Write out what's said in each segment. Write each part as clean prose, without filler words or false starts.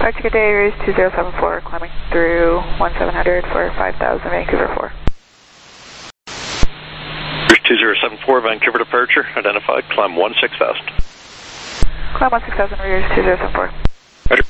Arctic Day, Ruse 2074, climbing through 1700 for 5000, Vancouver 4. Ruse 2074, Vancouver departure, identified, climb 16,000. Climb 16,000, Ruse 2074. Roger.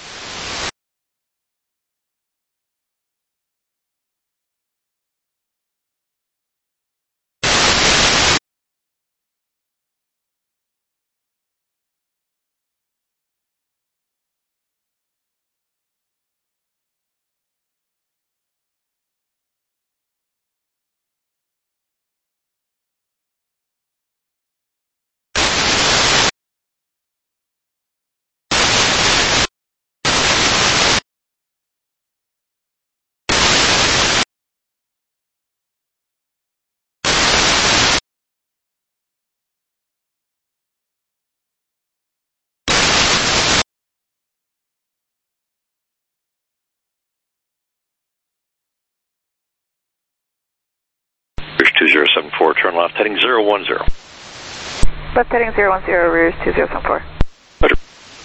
Ruse 2074, turn left, heading 010. Left heading 010, Ruse 2074. Roger.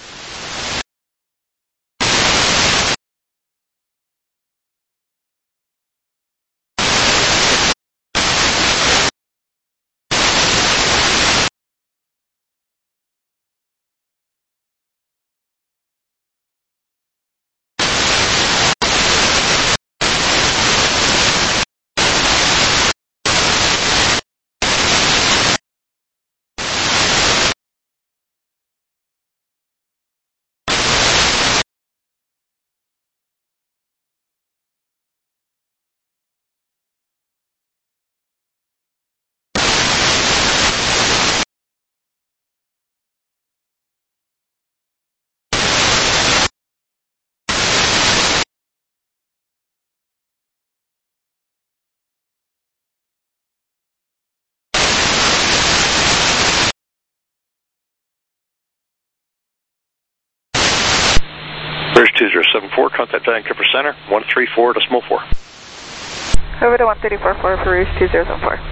Ruse 2074, contact Vancouver Center, 134.4. Over to 134.4 for Ruse 2074.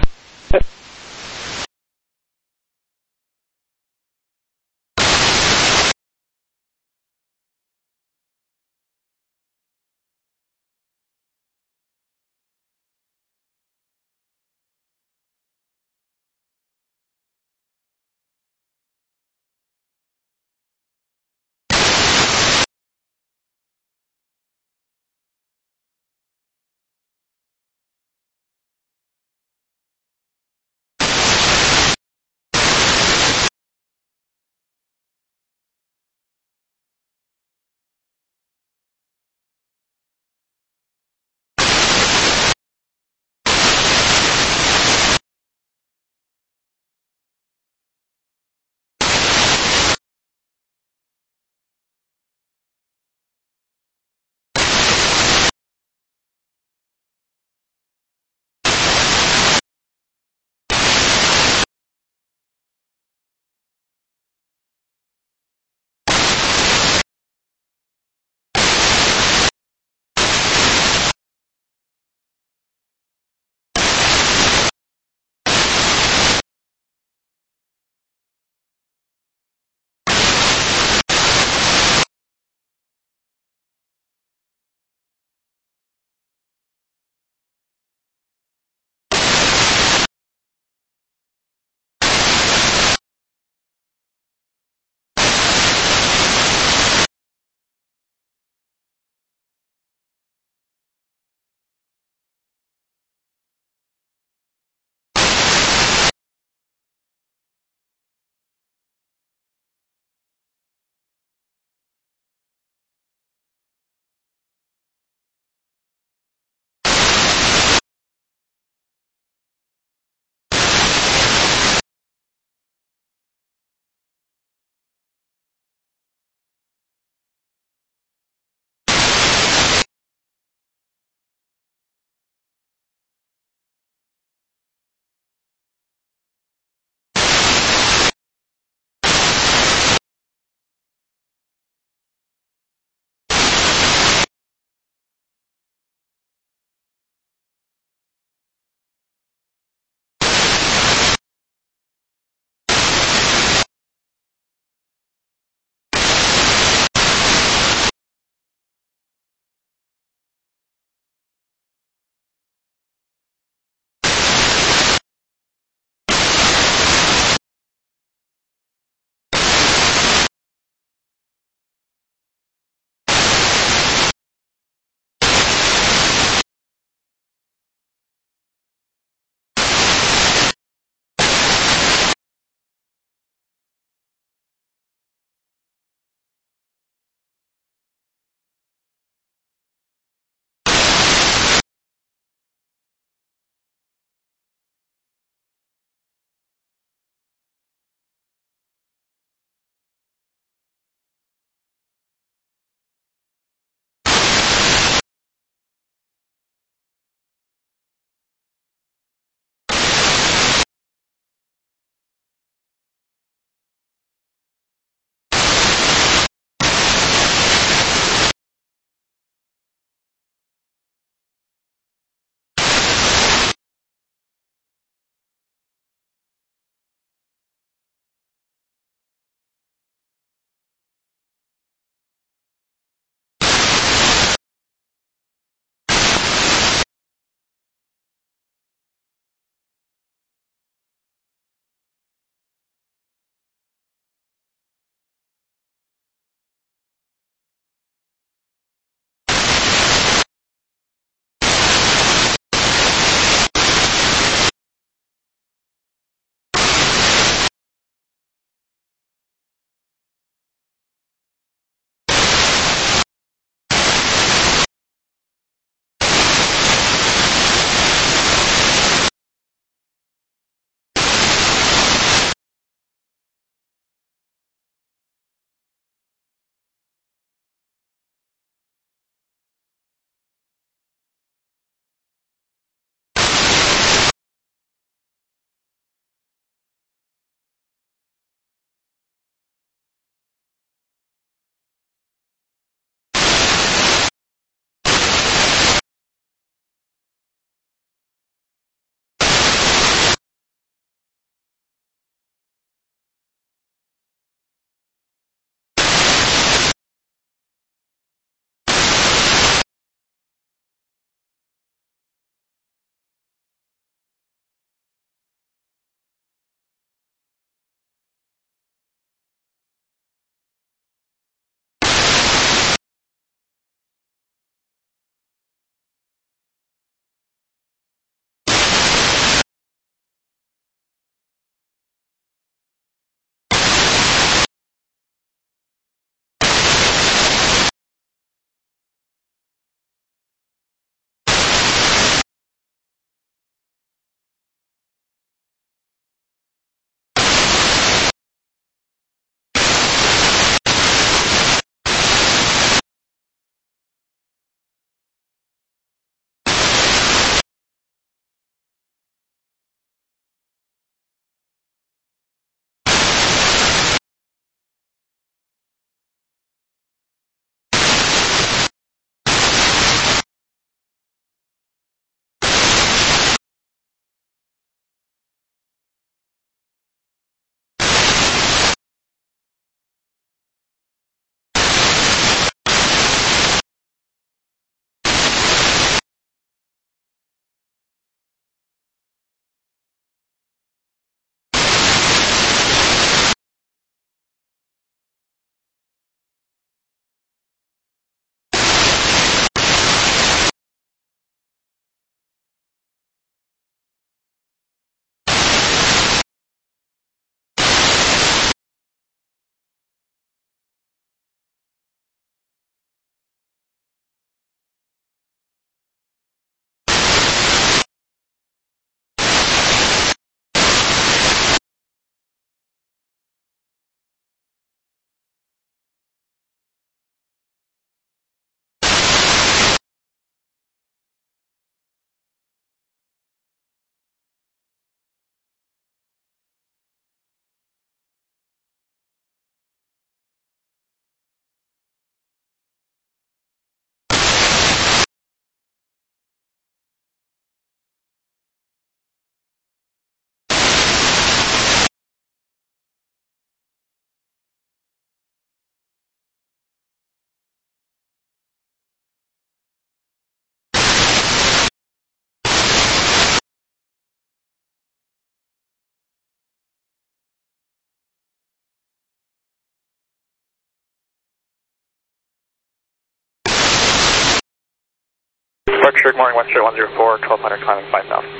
Departure, good morning, Westjet 104, 1200, climbing 5000.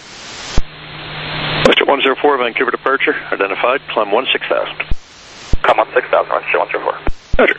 Westjet 104, Vancouver departure, identified, climb 16,000. Come on 6000, Westjet 104. Roger.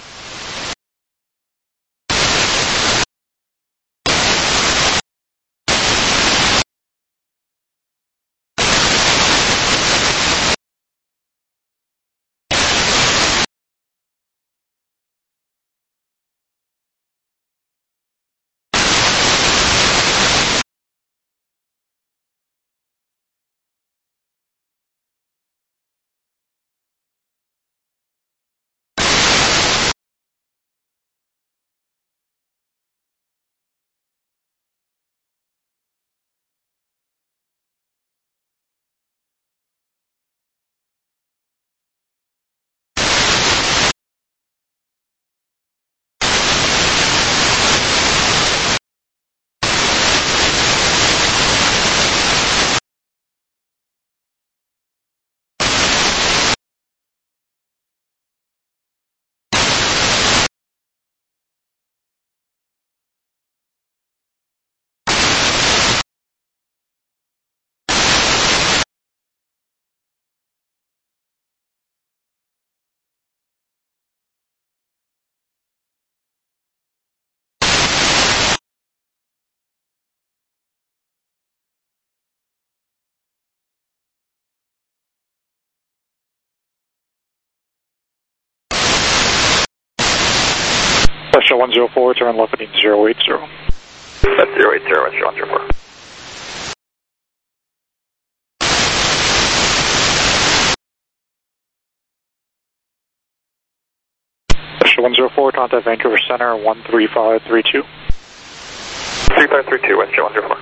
Westjet 104, turn left heading 080. That's 080, Westjet 104. Westjet 104, contact Vancouver Center 13532. 3532, Westjet 104.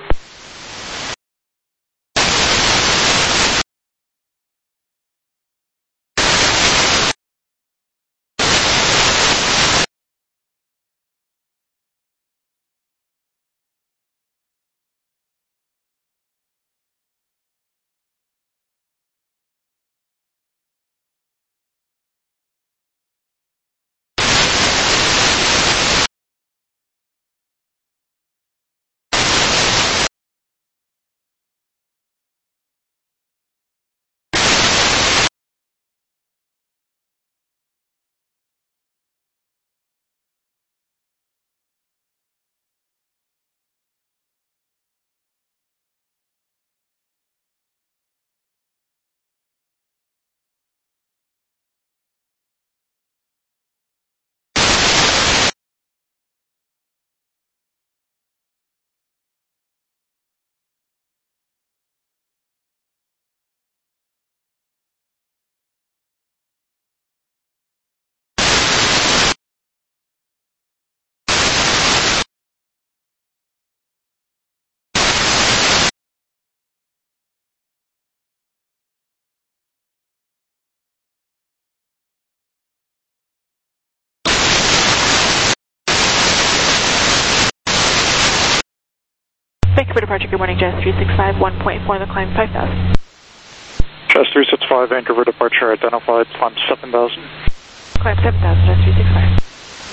Vancouver departure, good morning, Jazz 365, 1.4 the climb 5000. Jazz 365, Vancouver departure identified, climb 7000. Climb 7000, Jazz 365.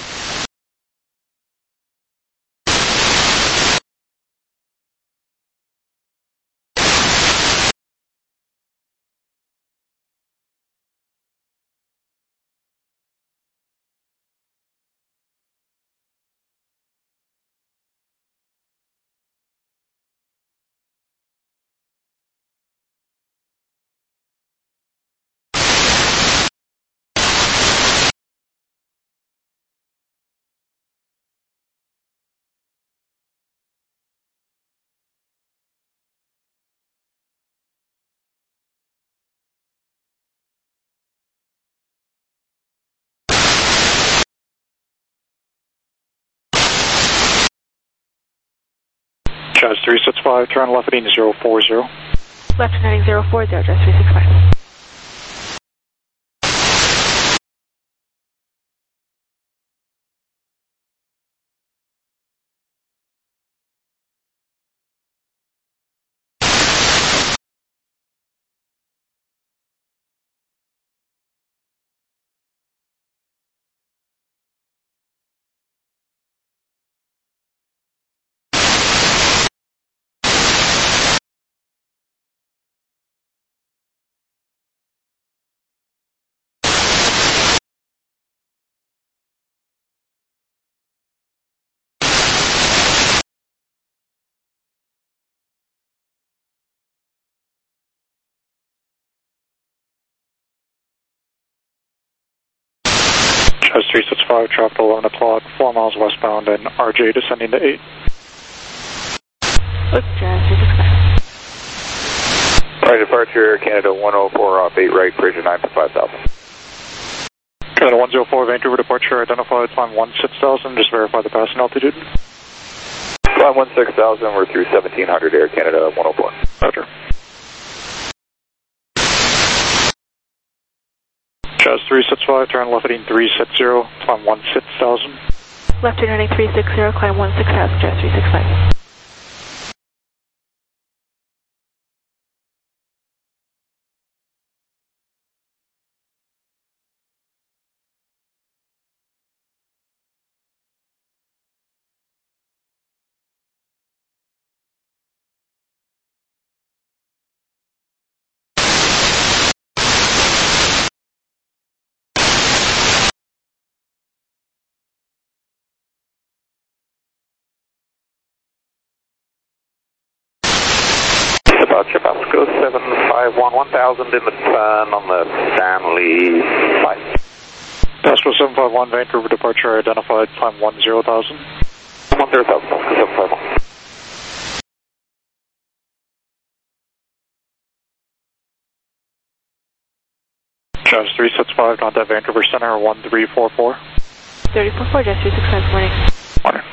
Jazz 365, turn left heading 040. Left heading 040, Jazz 365. Chest 365, traffic 11 o'clock, 4 miles westbound, and RJ descending to 8. Look, Jazz 365. Right, departure, Canada 104 off 8 right, bridge 9 for 5,000. Canada 104, Vancouver departure, identified, climb 16,000, just verify the passing altitude. Climb 16,000, we're through 1700 Air Canada 104. Roger. Jazz 365, turn left heading 360, climb 16,000. Left turning 360, climb 16,000, Jazz 365. Departure Pasco 751, 1000 in the turn on the Stanley 5. Pasco 751, Vancouver departure, identified, climb 10,000. 10,000, Pasco 751. Jazz 365, contact Vancouver Center 1344. 3044, Jazz 365, morning. Morning.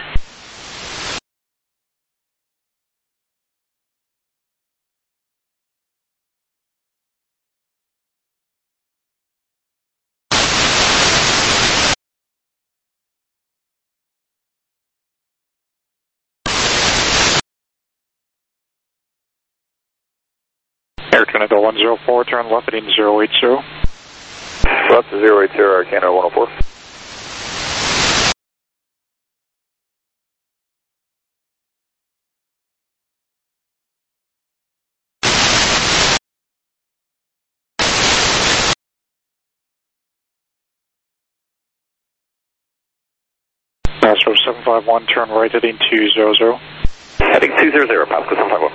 Air Canada 104, turn left heading 080. Left to 080 Air Canada 104. Pasco 751, turn right heading 200. Heading 200, Pasco 751.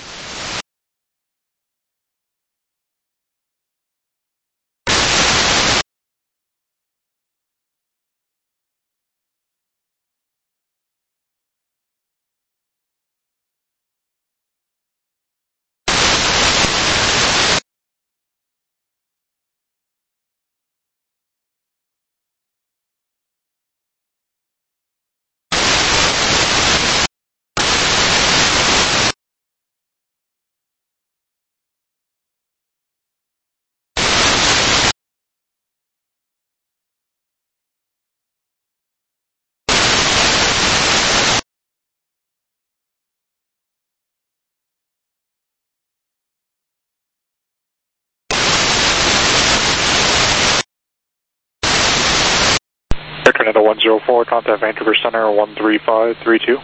Air Canada 104, contact Vancouver Center 13532.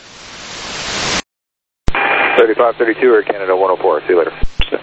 3532 Air Canada 104, see you later.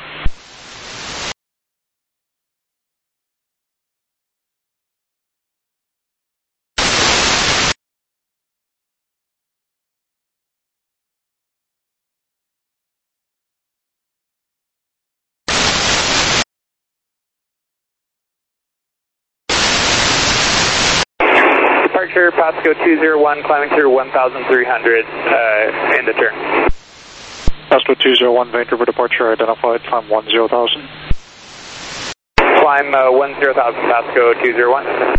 Departure Pasco 201, climbing through 1,300 into turn. Pasco 201, Vancouver departure, identified, climb 10,000. Climb 10,000 Pasco 201.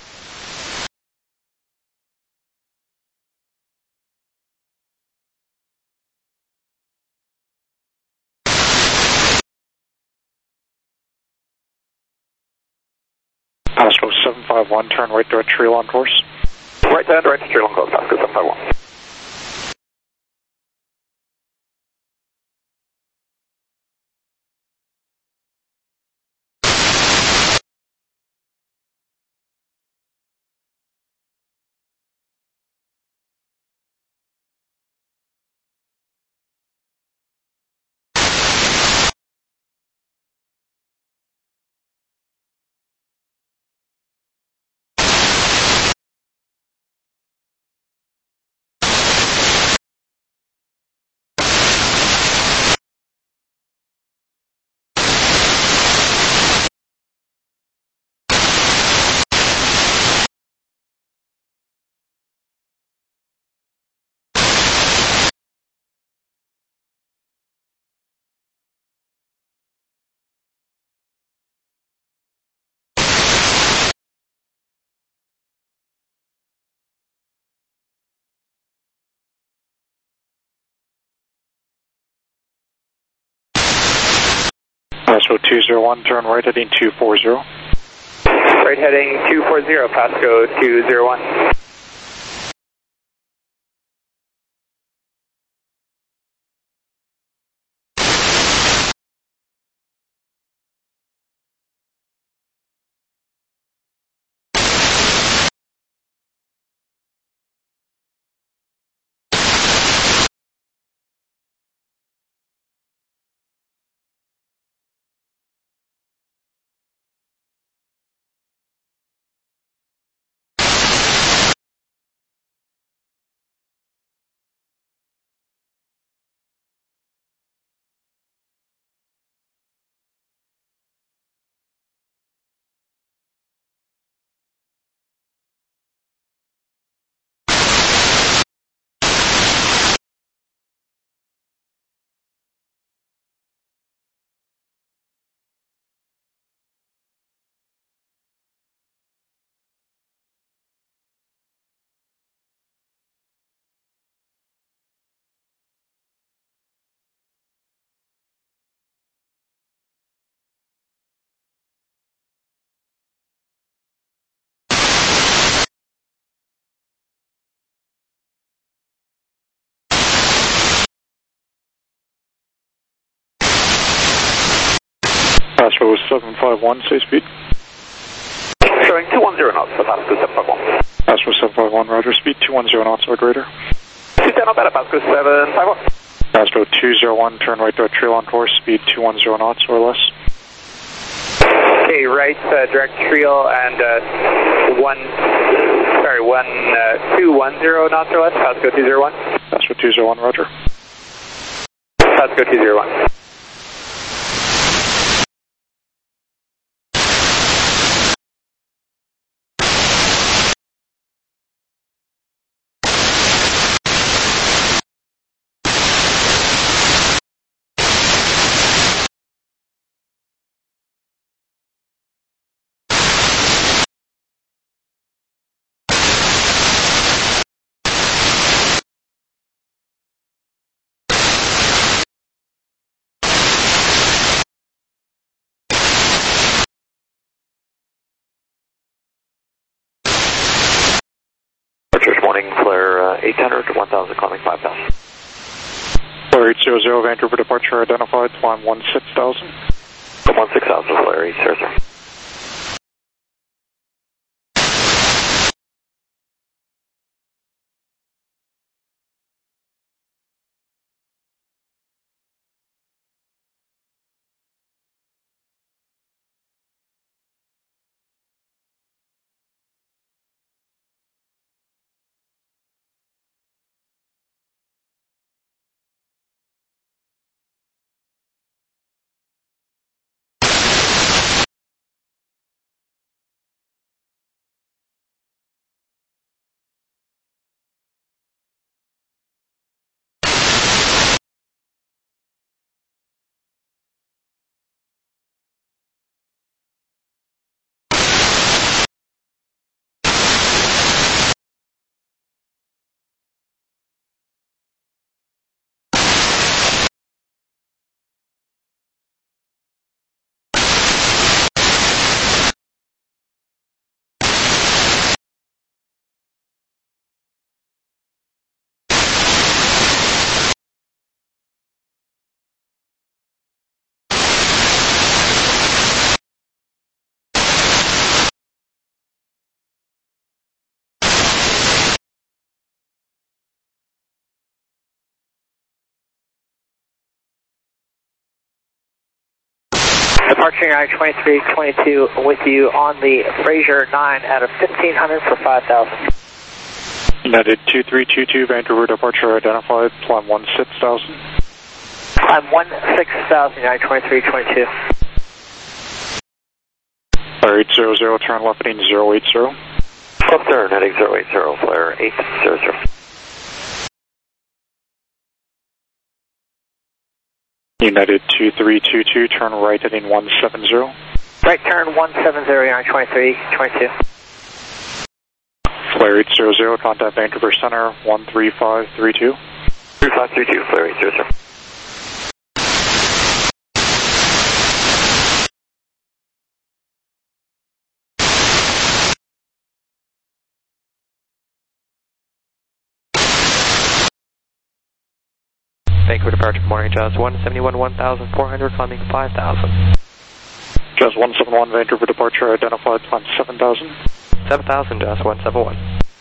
Pasco 751, turn right to Treelon course. Right to Treelon course, Pasco 751. Pasco 201, turn right heading 240. Right heading 240, Pasco 201. Pasco 751, say speed. Showing 210 knots for Pasco 751. Pasco 751, roger, speed 210 knots or greater. 210 better, Pasco 751. Pasco 201, turn right to a trail on course, speed 210 knots or less. Okay, right, direct trail and 210 knots or less, Pasco 201. Pasco 201, roger. Pasco 201. Morning, flare 800 to 1000, calling 5000. Flare 800, Vancouver departure identified, climb 16,000. 16,000, flare 800. Departure I-2322 with you on the Fraser 9 out of 1500 for 5,000. United 2322, Vancouver departure identified, climb 16,000. Climb 16,000, I-2322. Flare 800, turn left heading 080. Left turn heading 080, flare 800. United 2322, turn right heading 170. Right turn 170, I-2322. Flare 800, contact Vancouver Center 13532. 3532, flare 800. Vancouver departure, good morning, Jazz 171, 1,400, climbing 5,000. Jazz 171, Vancouver departure, identified, climb 7,000. 7,000, Jazz 171.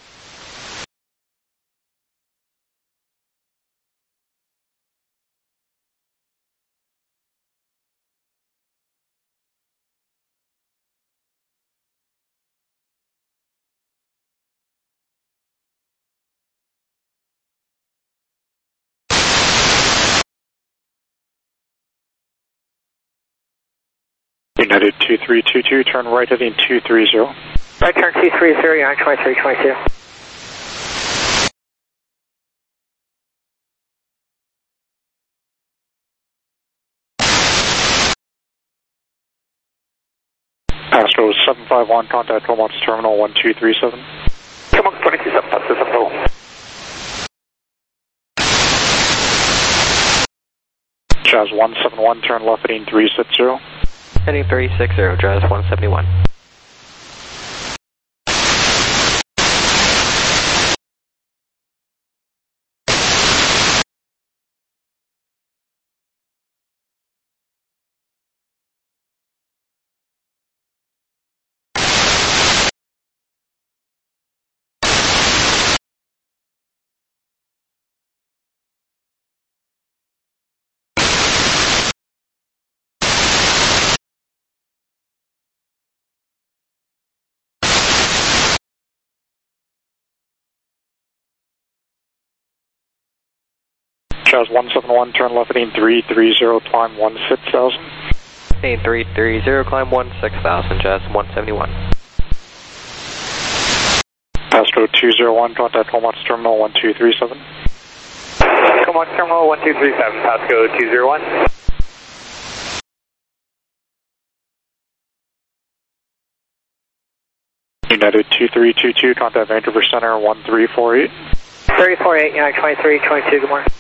United 2322, turn right heading 230. Right turn 230, United 2322. Pasco 751, contact Wilmots Terminal 1237. Wilmots 227, Pasco 751. Jazz 171, turn left heading 360. Heading 360, Jazz 171. Jazz 171, turn left heading 330, climb 16,000. Heading 330, climb 16,000, Jazz 171. Pasco 201, contact Wilmots Terminal 1237. Wilmots Terminal 1237, Pasco 201. United 2322, contact Vancouver Center 1348. 348, United 2322, good morning.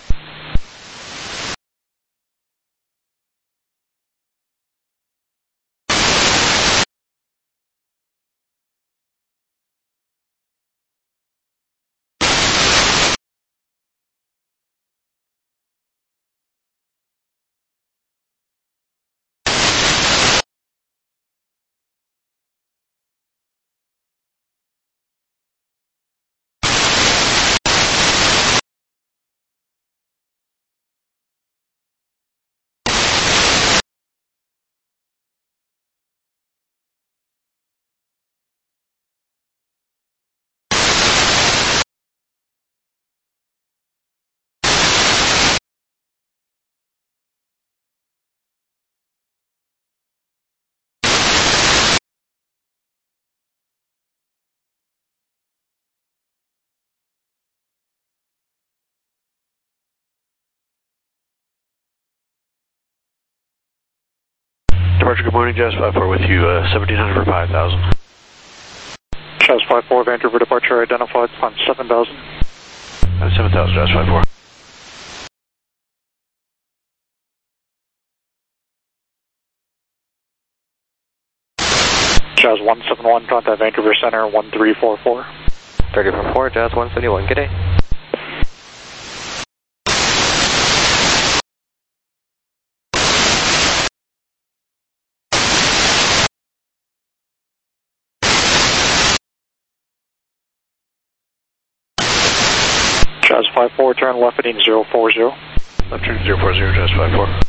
Departure, good morning, Jazz 54 with you, 1,700 for 5,000. Jazz 54, Vancouver departure, identified, climb 7,000. 7,000, Jazz 54. Jazz 171, contact Vancouver Center 1344. 3044, Jazz 171, good day. Jazz 54, turn left heading 040. Left turn 040, Jazz 54.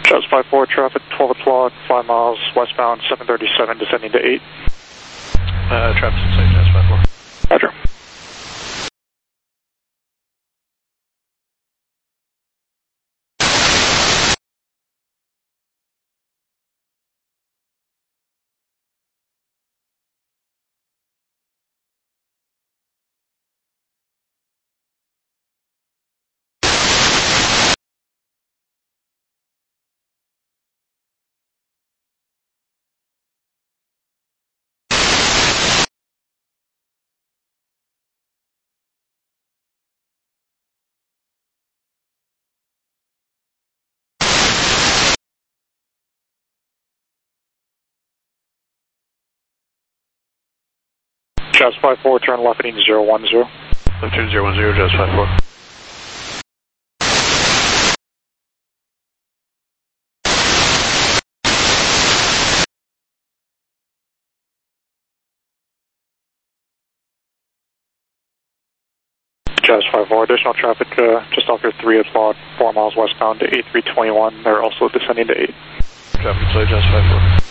Jazz 54, traffic 12 o'clock, 5 miles westbound, 737, descending to 8. Traffic inside Jazz 54. Roger. Jazz 54, turn left heading 010. Left turn 010, Jazz 54. Jazz 54, additional traffic just off your 3 o'clock, 4 miles westbound to 8321. They're also descending to 8. Traffic inside Jazz 54.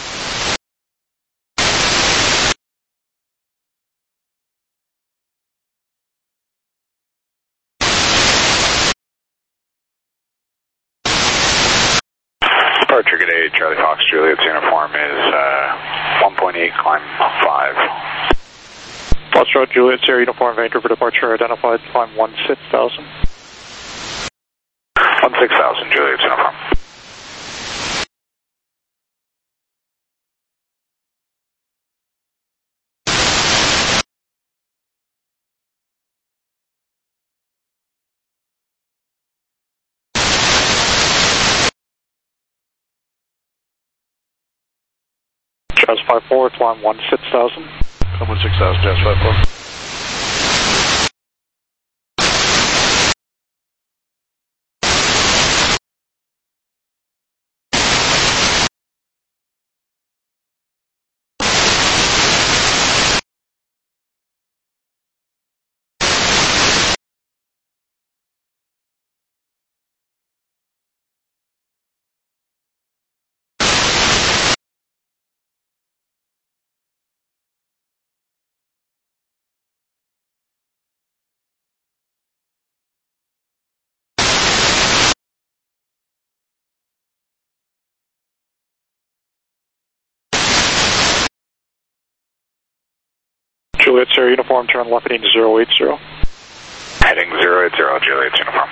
Departure, good day, Charlie Fox, Juliet's uniform is 1.8, climb 5. Foxtrot, Juliet, Sierra uniform, Vancouver departure identified, climb 16,000. 16,000, Juliet's uniform. Jazz 54, climb 16,000. Climb 16,000, Jazz 54. Juliet, Sierra uniform, turn left heading 080. Heading 080, Juliet's uniform.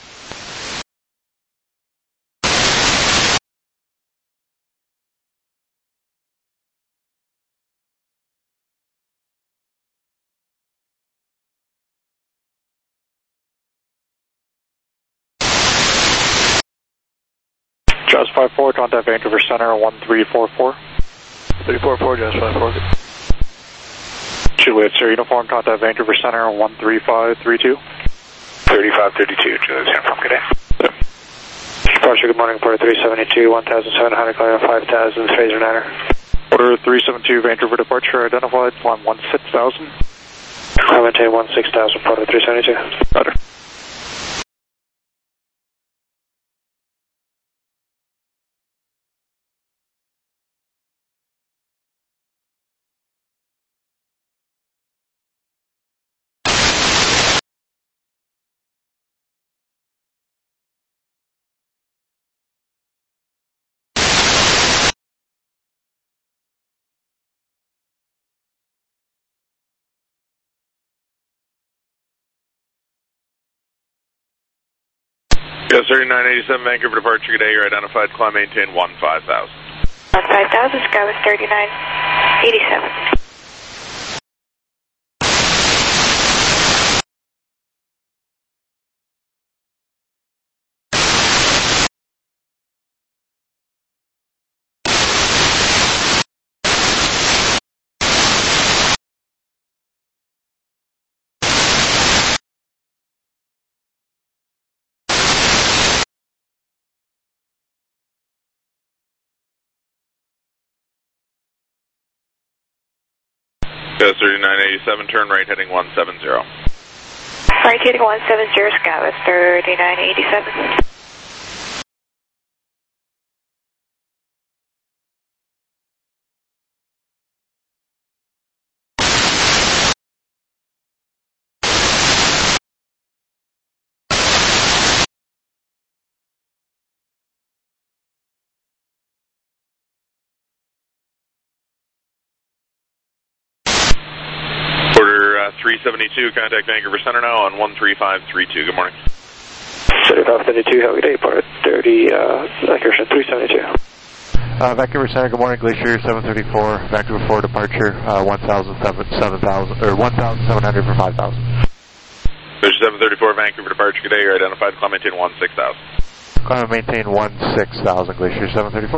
Jazz 54, contact Vancouver Center 1344. 344, Jazz 54. Juliet, Sierra uniform, contact Vancouver Center 13532. 3532, Juliet's uniform, good day. Departure, good morning, Port 372, 1,700, climb 5,000, phaser 9er. Order 372, Vancouver departure identified, climb 16,000. Climb maintain 16,000, Port 372. Roger. Yes, 3987, Vancouver departure, good day, you're identified, climb maintain 15,000. 15,000, sky was 3987. Yes, 3987, turn right heading 170. Right heading 170, sky was 3987. 372, contact Vancouver Center now on 13532. Good morning. 3572, have a good day, part 30, Vancouver 372. Vancouver Center, good morning, Glacier 734, Vancouver 4 departure, 1,700 for 5,000. Glacier 734, Vancouver departure, good day, you're identified, climb maintain 16,000. Climb maintain 16,000, Glacier 734.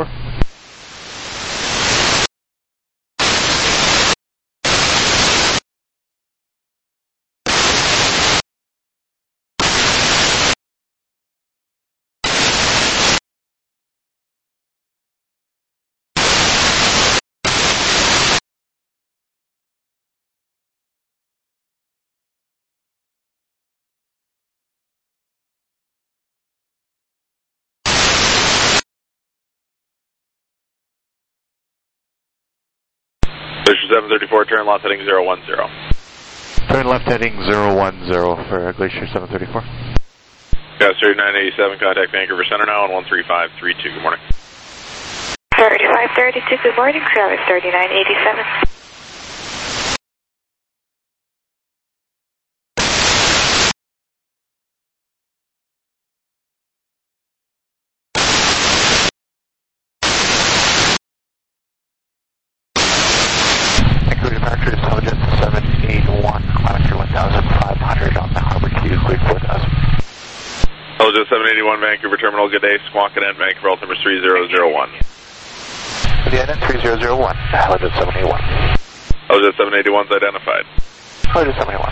Glacier 734, turn left heading 010. Turn left heading 010 for Glacier 734. Gas 3987, contact Vancouver Center now on 13532. Good morning. 3532, good morning, Travis 3987. Vancouver departure is Intelligence 781, climbing through 1,500 on the Harbor Q, quick 4,000. Intelligence 781, Vancouver Terminal, good day, Squawk and Vancouver, altimeter 3001. The NN 3001, Intelligence 781. Intelligence 781 is identified. Intelligence 781.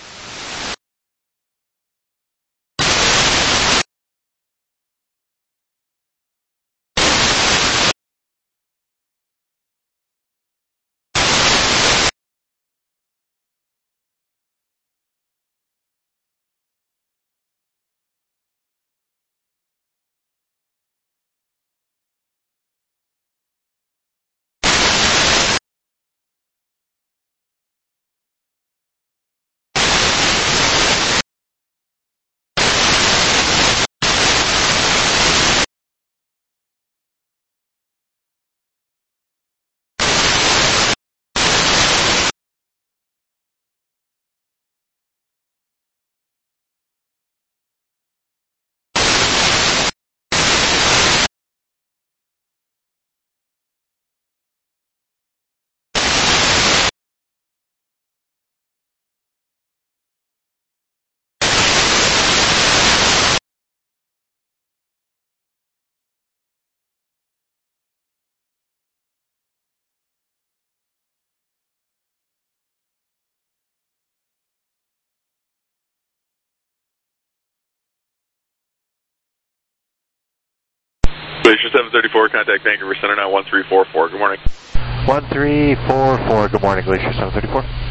Glacier 734, contact Vancouver Center now 1344. Good morning. 1344, good morning, Glacier 734.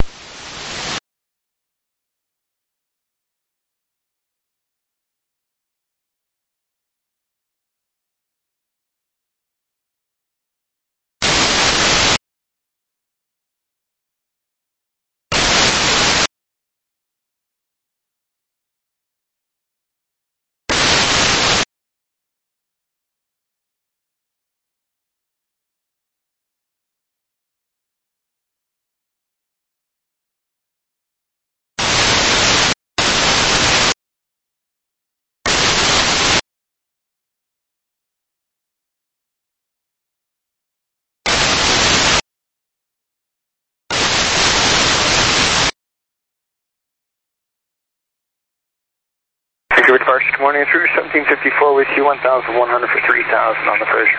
Vancouver departure, good morning, through 1754 with you, 1,100 for 3,000 on the Fraser.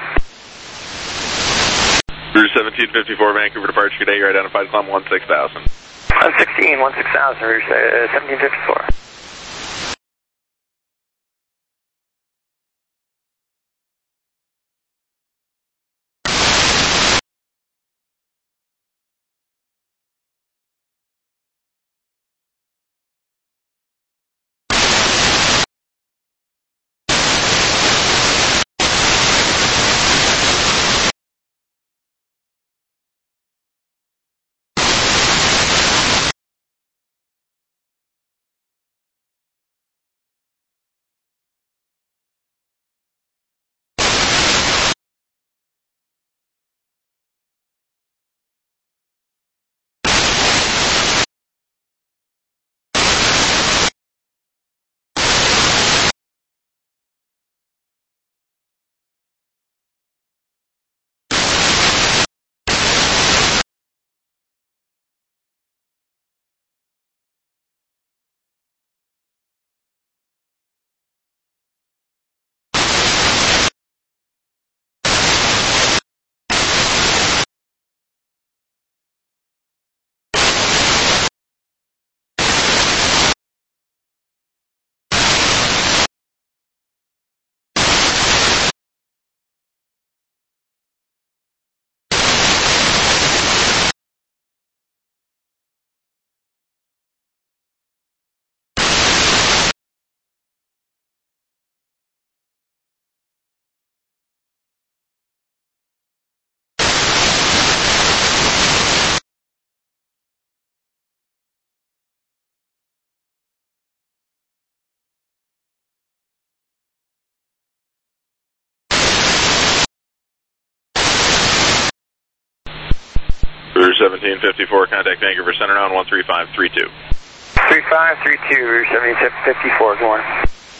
Route 1754, Vancouver departure, good day, you're identified, climb 16,000. 16,000, Route 1754. 1754, contact Vancouver Center now on 13532. 3532, 1754, good morning.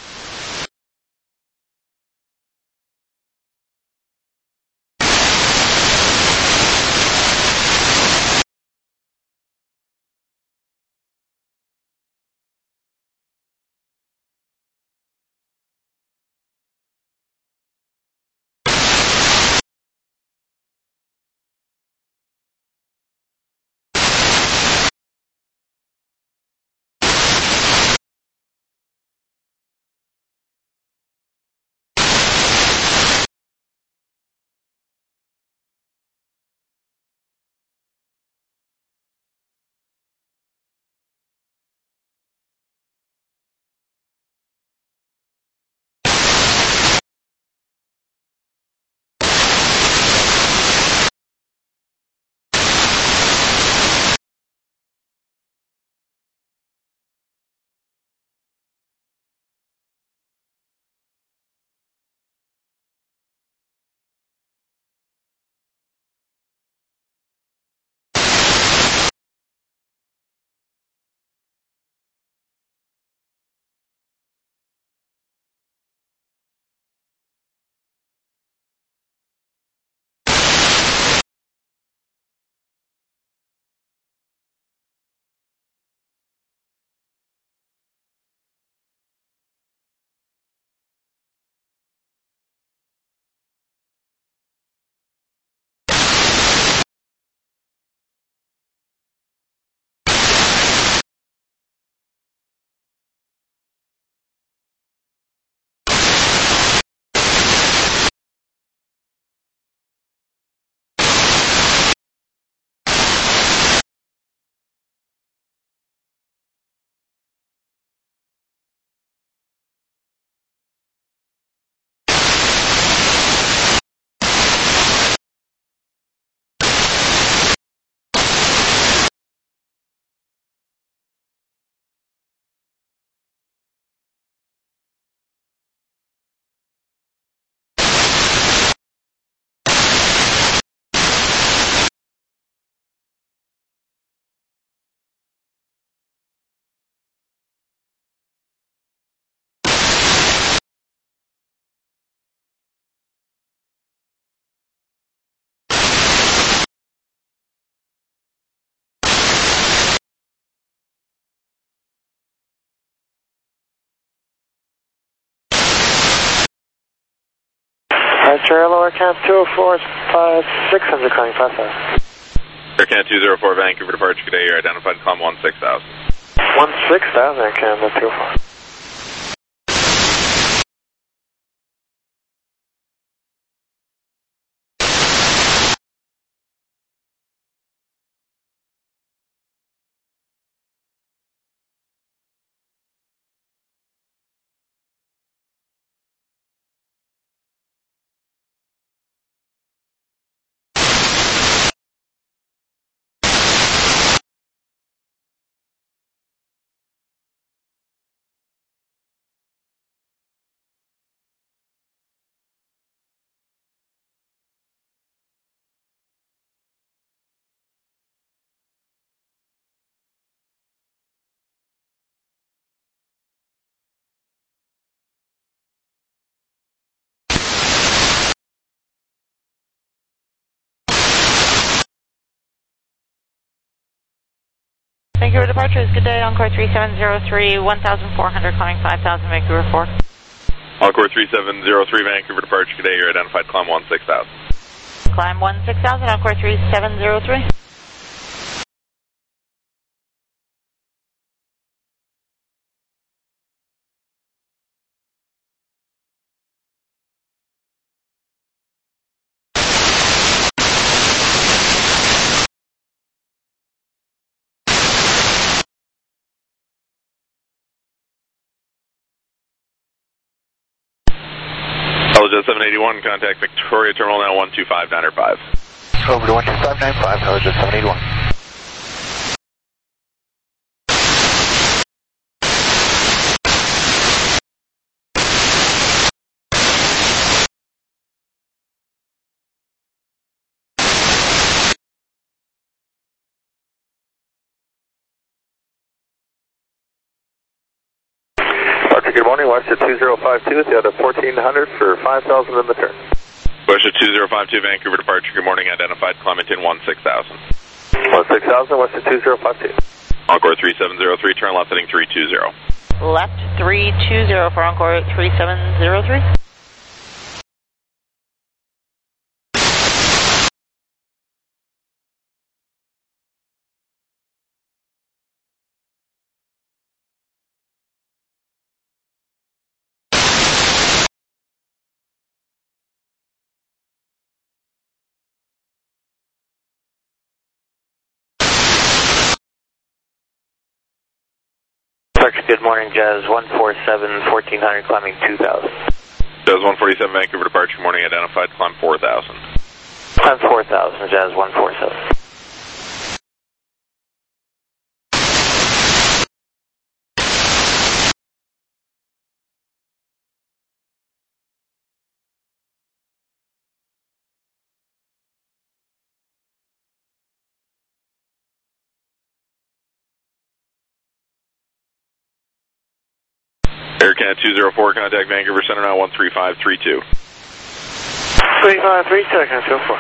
Trail lower camp 204 600 calling 5000. AirCan 204, Vancouver departure, good day, you're identified, climb 16,000. 16,000 AirCan 204. Vancouver departures, good day, Encore 3703, 1400, climbing 5000, Vancouver 4. Encore 3703, Vancouver departure, good day, you're identified, climb 16,000. Climb 16,000, Encore 3703. Helijet 781, contact Victoria Terminal now 125.95. Over to 12595, Helijet 781. morning, Western 2052 with you at 1400 for 5,000 in the turn. Western 2052, Vancouver departure. Good morning, identified, climate in 16,000. 16,000, Western 2052. Encore 3703, turn left heading 320. Left 320 for Encore 3703. Good morning, Jazz 147, 1400, climbing 2000. Jazz 147, Vancouver departure. Good morning, identified, climb 4,000. Climb 4,000, Jazz 147. Air Canada 204, contact Vancouver Center now 13532. 3532, I can go for.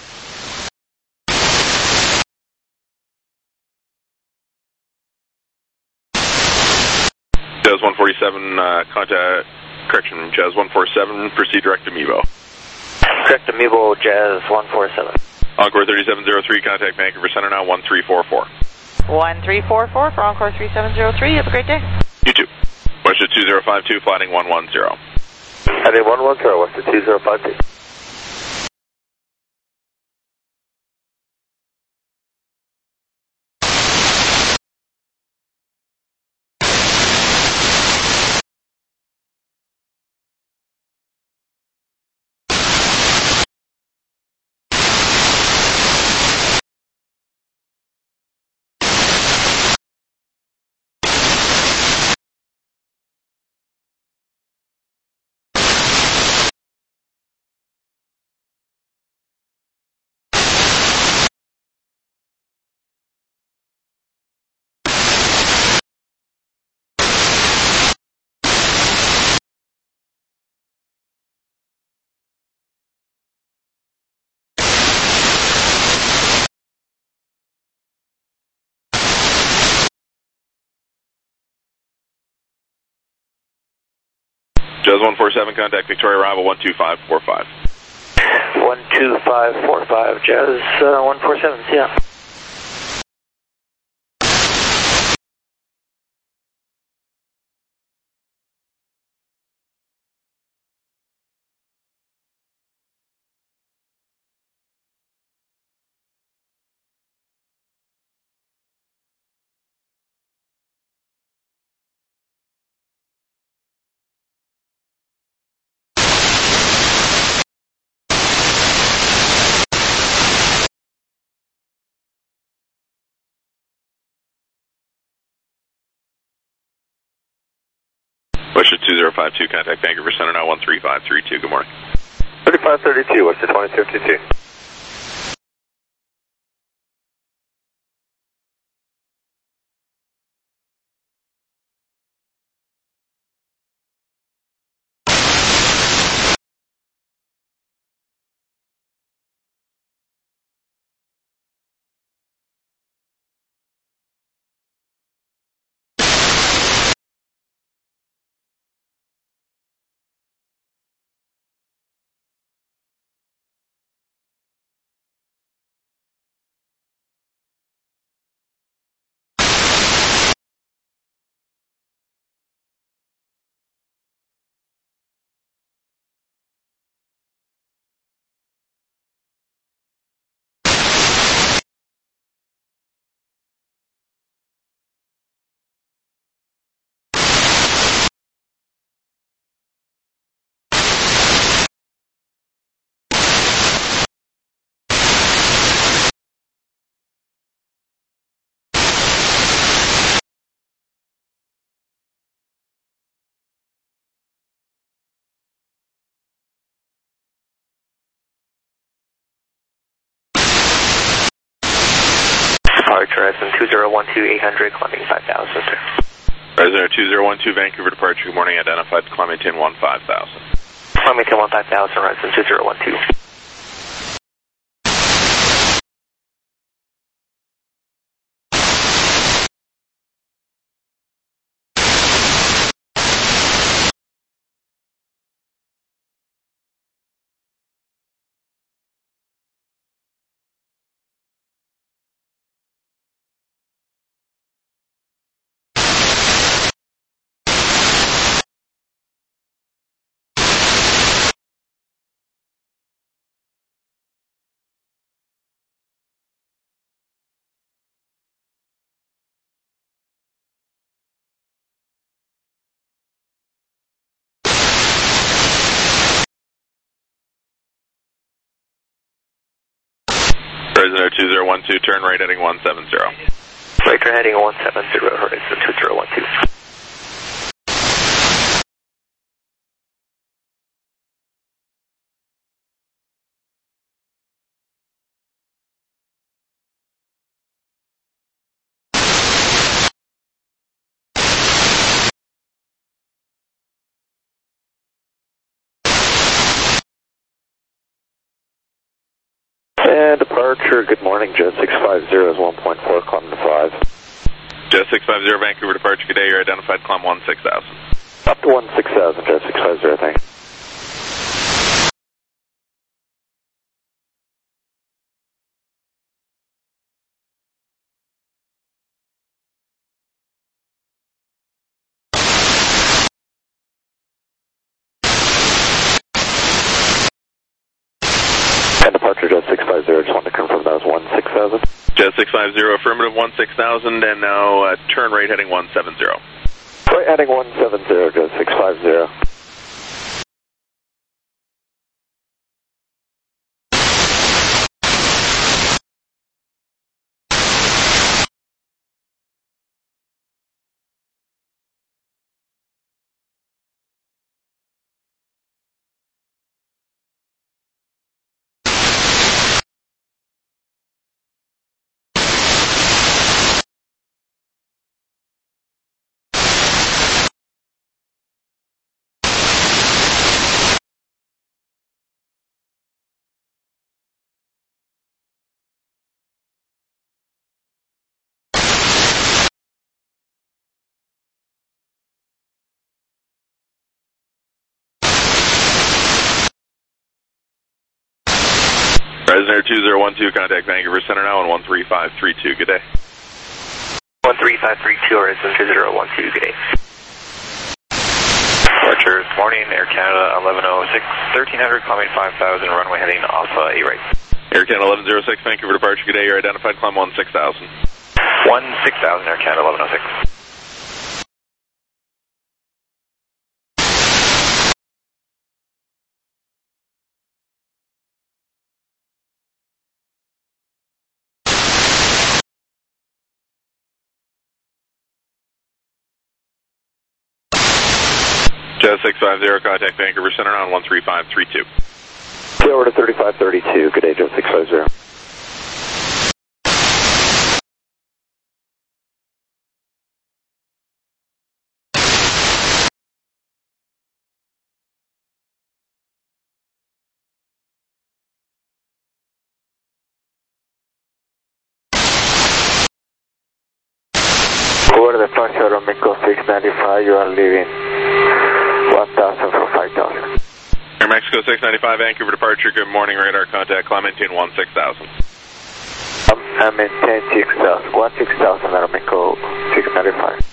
Jazz 147, Jazz 147, proceed direct to Mevo. Direct to Mevo, Jazz 147. Encore 3703, contact Vancouver Center now 1344. 1344 for Encore 3703. Have a great day. You too. Western 2052, flighting 110. Heading 110, Western 2052. Jazz 147, contact Victoria Arrival 12545. 12545, Jazz 147, yeah. Western 2052, contact Vancouver Center now 13532. Good morning. 3532, Western 2052. Departure SM 2012 800, climbing 5,000, sir. Horizon 2012 Vancouver departure, good morning, identified, climb maintain 15,000. Climb maintain 15,000, Horizon 2012. Horizon 2012, turn right heading 170. Right turn heading 170, Horizon 2012. And departure, good morning, Jet 650 is 1.4, climb to 5. Jet 650 Vancouver departure, good day, you're identified, climb 16,000. Up to 16,000, Jet 650, thanks. And departure, Jet 650, just want to confirm that was 16,000. Jet 650, affirmative 16,000, and now turn right heading 170. Right heading 170, Jet 650. Horizon 2012, contact Vancouver Center now on 13532, good day. 13532, Horizon 2012, good day. Departure, morning, Air Canada 1106, 1300, climbing 5,000, runway heading Alpha 8 right. Air Canada 1106, Vancouver departure, good day, you're identified, climb 16,000. 16,000, Air Canada 1106. Jet 650, contact Vancouver Center on 13532. Over to 3532, good day, Jet 650. Over the departure of Miko 695, you are leaving 1,000 for 5,000. Air Mexico 695, Vancouver departure, good morning, radar contact, climb maintain 16,000. I maintain 6,000, 16,000, Air Mexico 695.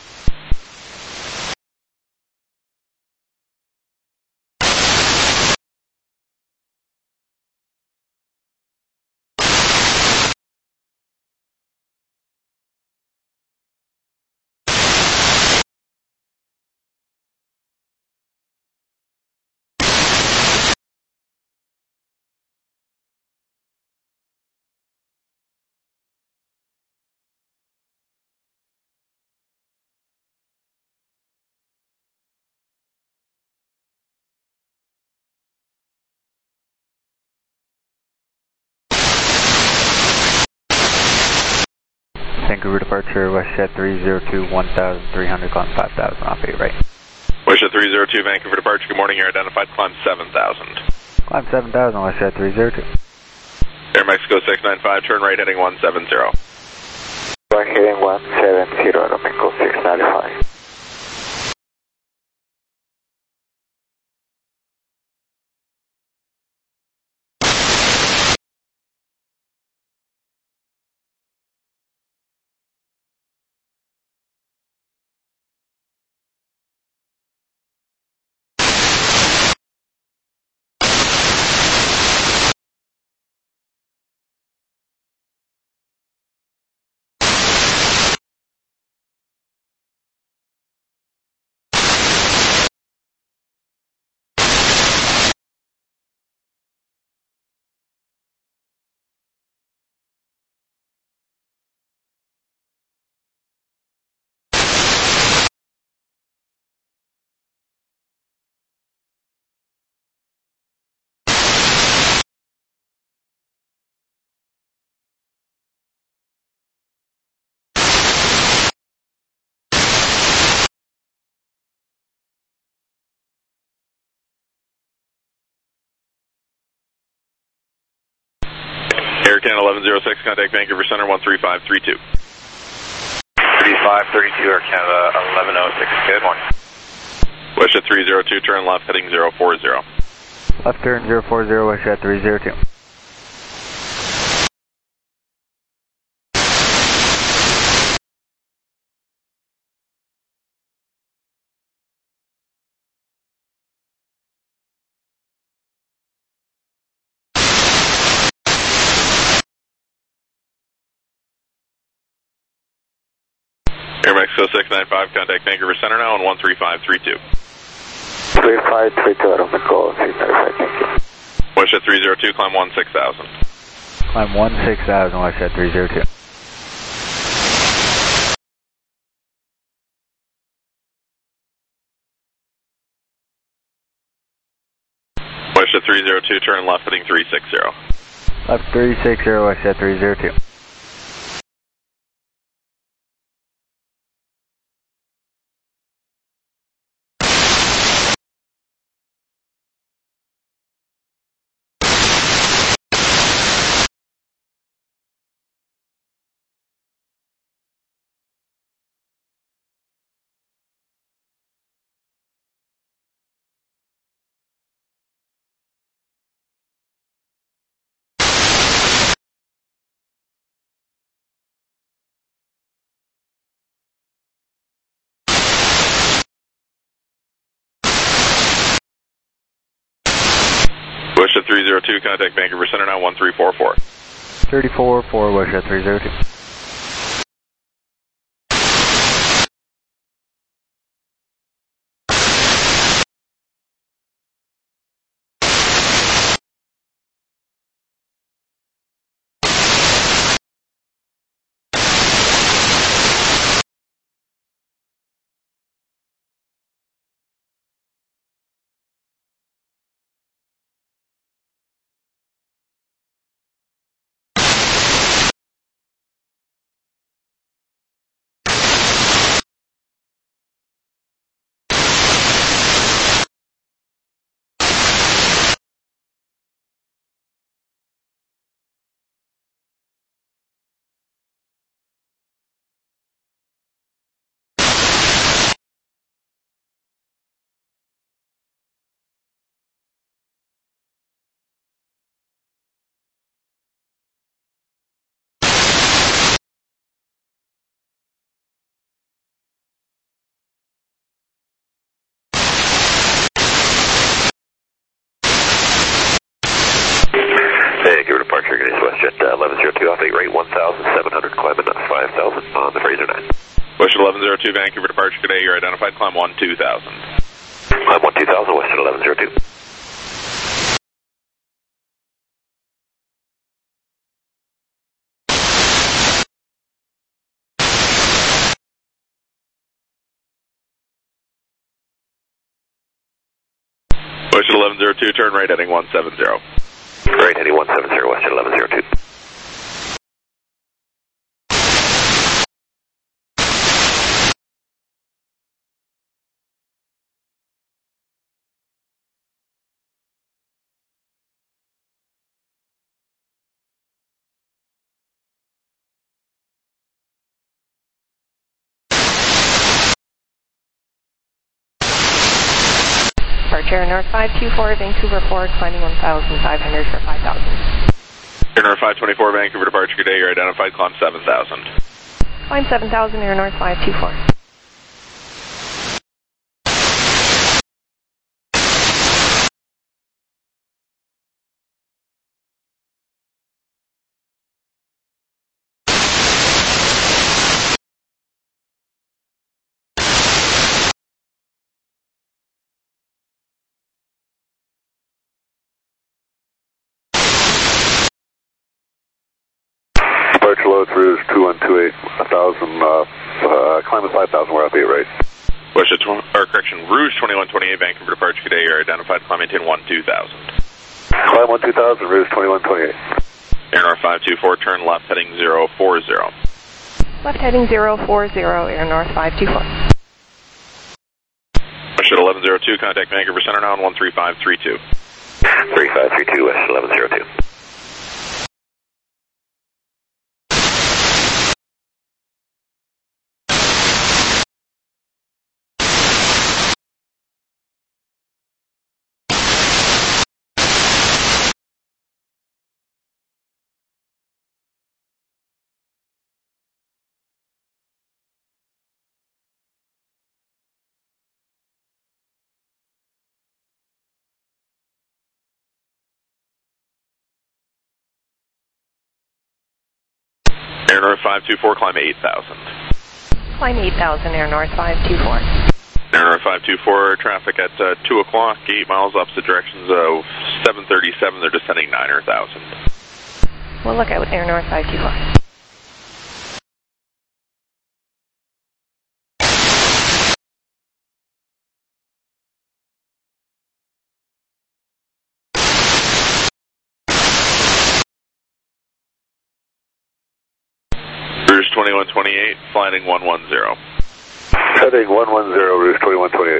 Vancouver departure, WestJet 302, 1,300, climb 5,000, off 8 right. WestJet 302, Vancouver departure, good morning, you're identified, climb 7,000. Climb 7,000, WestJet 302. Air Mexico 695, turn right heading 170. Right heading 170, Aeromexico 695. Air Canada 1106, contact Vancouver Center 13532. 3532, Air Canada 1106, good morning. WestJet 302, turn left heading 040. Left turn 040, WestJet 302. Air Mexico 695, contact Vancouver Center now on 13532. 3532, Aeromexico 695, thank you. WestJet 302, climb 16,000. Climb 16,000, WestJet 302. WestJet 302, turn left heading 360. Left 360, WestJet 302. WestJet 302, contact Vancouver Center now 1344. 34-4, WestJet 302. Vancouver departure, Ganesh WestJet 1102, off 8 right 1,700, climbing 5,000 on the Fraser 9. WestJet 1102, Vancouver departure today, you're identified, climb 12,000. Climb 12,000, WestJet 1102. WestJet 1102, turn right heading 170. Right heading 170, WestJet 1102. departure, North 524, Vancouver 4, climbing 1,500 for 5,000. Air North 524, Vancouver departure, good day, you're identified, climb 7,000. Climb 7,000, Air North 524. Departure load through 2128, 1,000, climbing 5,000, we're up 8 right. Rouge 2128, Vancouver departure, good day, you're identified, climb maintain 12,000. Climb 12,000, Rouge 2128. Air North 524, turn left heading 040. Left heading 040, Air North 524. West 1102, contact Vancouver Center now on 13532. 3532, West 1102. Air North 524, climb 8,000. Climb 8,000, Air North 524. Air North 524, traffic at 2 o'clock, 8 miles opposite directions of 737, they're descending 9,000. We'll look out with Air North 524. Rouge 2128, flying 110. Heading 110, Rouge 2128.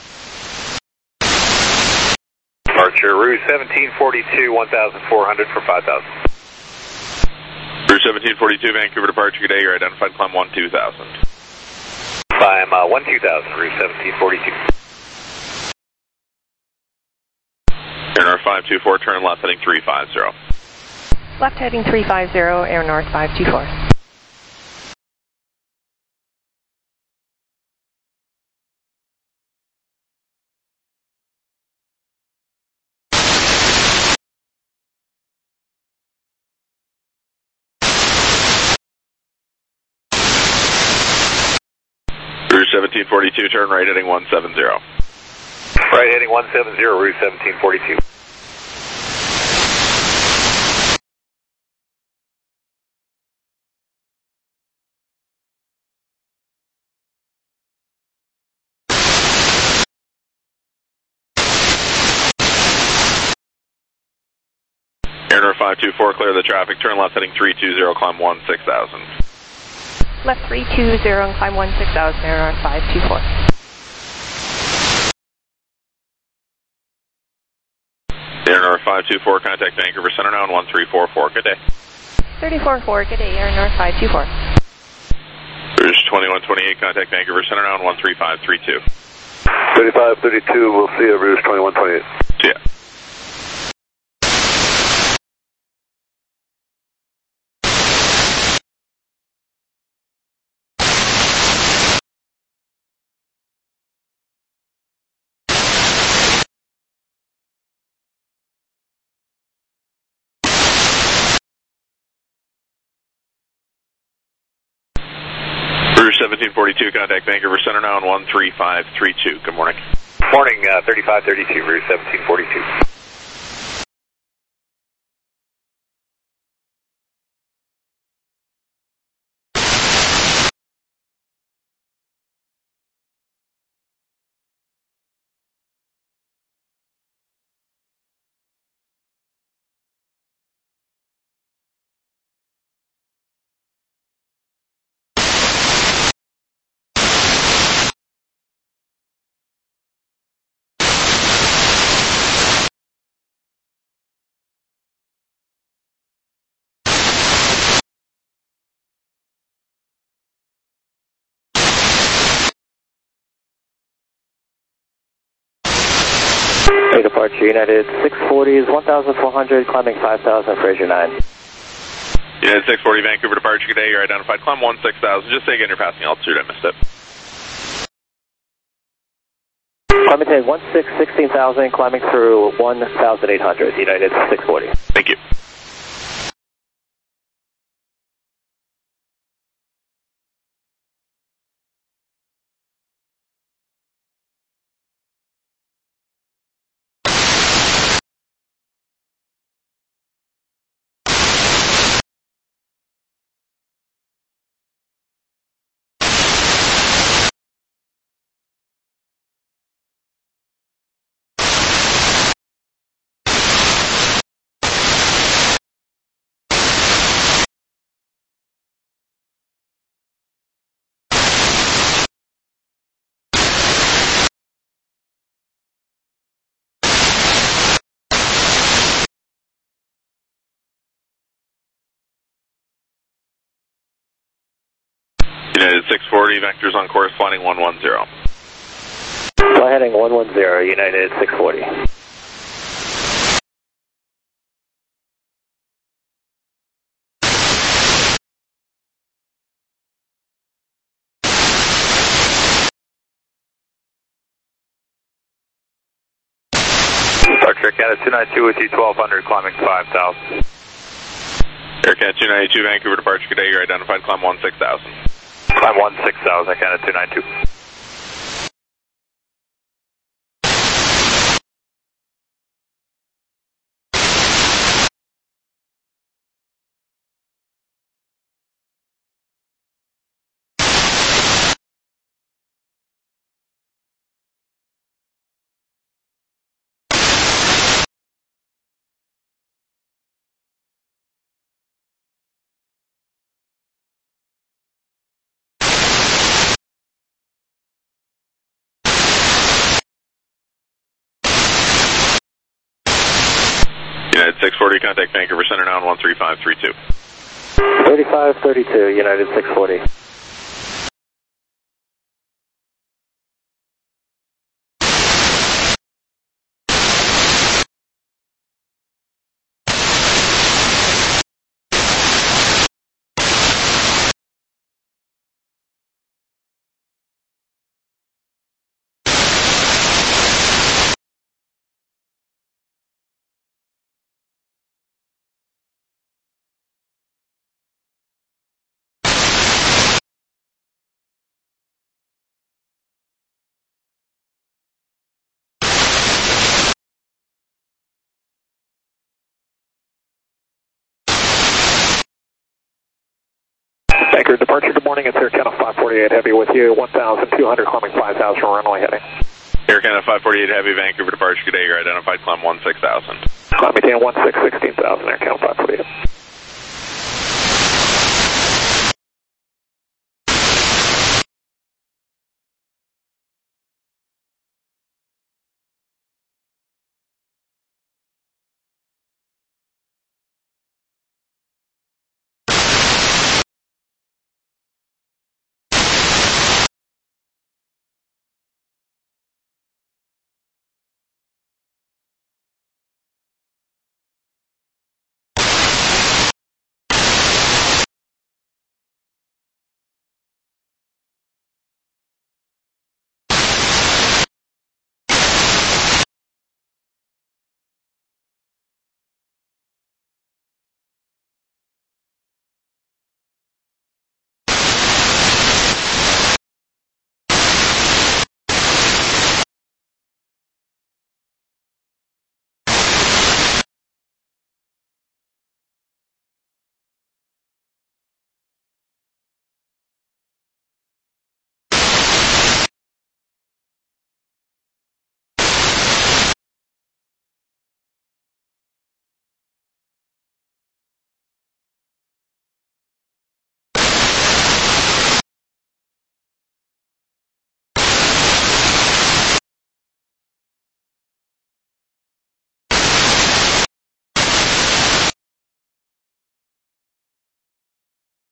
Departure, Rouge 1742, 1,400 for 5,000. Rouge 1742, Vancouver departure, good day, you're identified, climb 12,000. Climb 12,000, Rouge 1742. Air North 524, turn left heading 350. Left heading 350, Air North 524. Rouge 1742, turn right heading 170. Right heading 170, Rouge 1742. Air North 524, clear the traffic, turn left heading 320, climb 16,000. Left 320 and climb 16,000, Air North 524. Air North 524, contact Vancouver Center now on 1344, good day. 344, good day, Air North 524. Rouge 2128, contact Vancouver Center now on 13532. 3532, we'll see you, Rouge 2128. See ya. Rouge 1742, contact Vancouver Center now on 13532. Good morning. Morning, 3532, Rouge 1742. clear departure, United 640 is 1,400, climbing 5,000, Fraser 9. United 640, Vancouver departure, good day, you're identified, climb 16,000, just say again you're passing altitude, I missed it. Climbing 16,000, climbing through 1,800, United 640. Thank you. United 640, vectors on course, flying 110. Fly heading 110, United 640. Departure Canada 292 with you, 1200, climbing 5,000. Air Canada 292, Vancouver departure, good day, you're identified, climb 16,000. Climb 16,000, Canada 292. United 640, contact Vancouver Center now on 13532. 3532, United 640. Vancouver departure, good morning, it's Air Canada 548 Heavy with you, 1,200, climbing 5,000, runway heading. Air Canada 548 Heavy, Vancouver departure, good day, you're identified, climb 16,000. Climb maintain 16,000, Air Canada 548.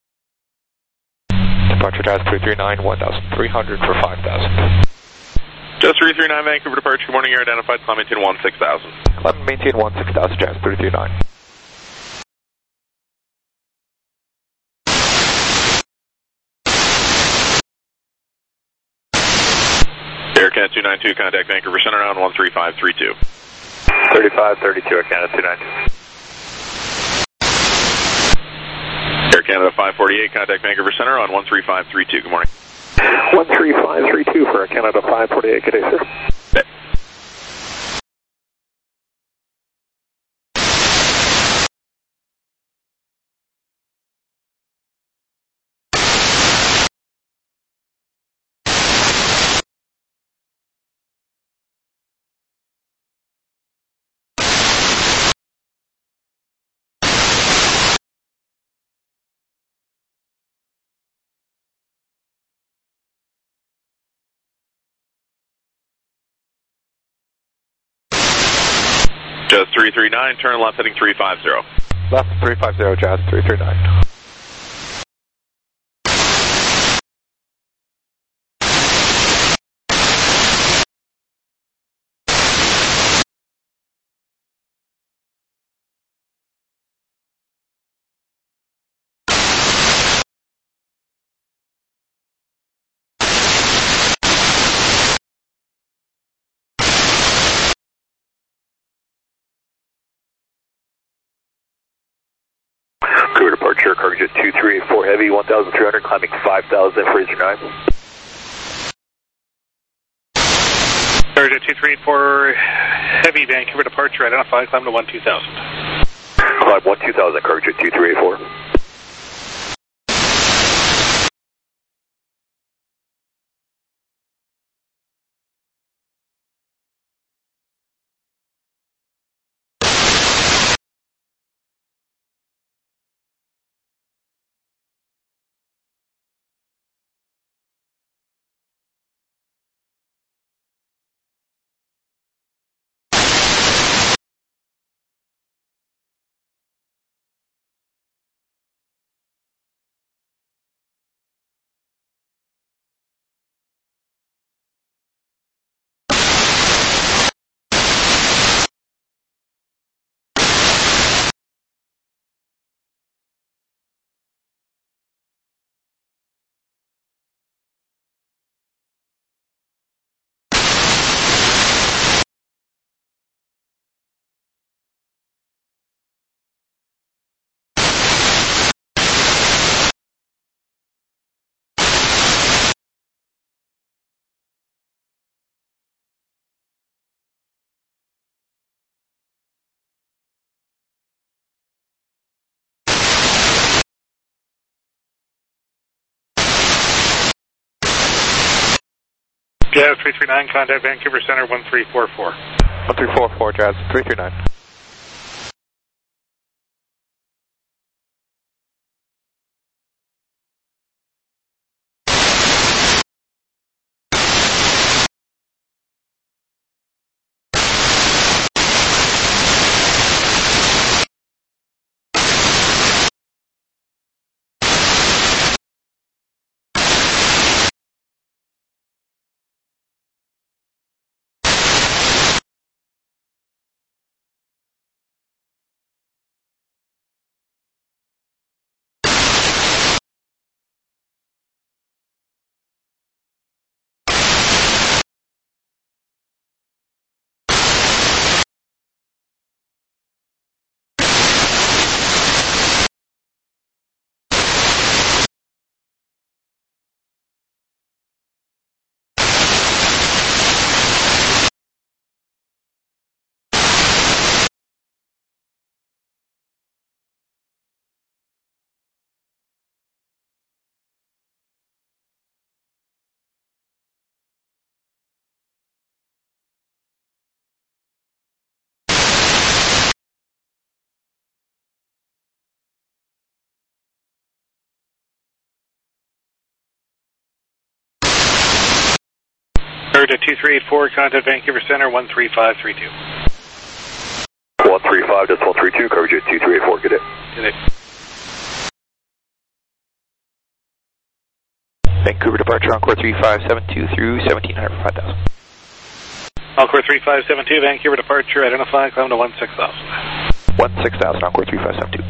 Departure Jazz 339, 1,300 for 5,000. Just 339 Vancouver departure. Good morning, you're identified. Climb maintain 16,000. Climb maintain 16,000, Jazz 339. Air Canada 292, contact Vancouver Center on 13532. 3532, Air Canada 292. Air Canada 548, contact Vancouver Center on 13532. Good morning. 13532 for Air Canada 548, good day, sir. Okay. Just 339, turn left heading 350. Left 350, Jazz 339. Vancouver departure, cargo jet 2384 Heavy, 1,300, climbing 5,000, Fraser 9. Cargo jet 2384 Heavy, Vancouver departure, identified, climb to 12,000. Climb 12,000, cargo jet 2384. Jazz 339, contact Vancouver Center 1344. 1344, Jazz 339. Cargo jet 2384, contact Vancouver Center 13532. 135, that's 132, cargo jet 2384, good day. Good day. Vancouver departure on core 3572 through 1700 for 5,000. Encore 3572, Vancouver departure, identify, climb to 16,000. 16,000, Encore 3572.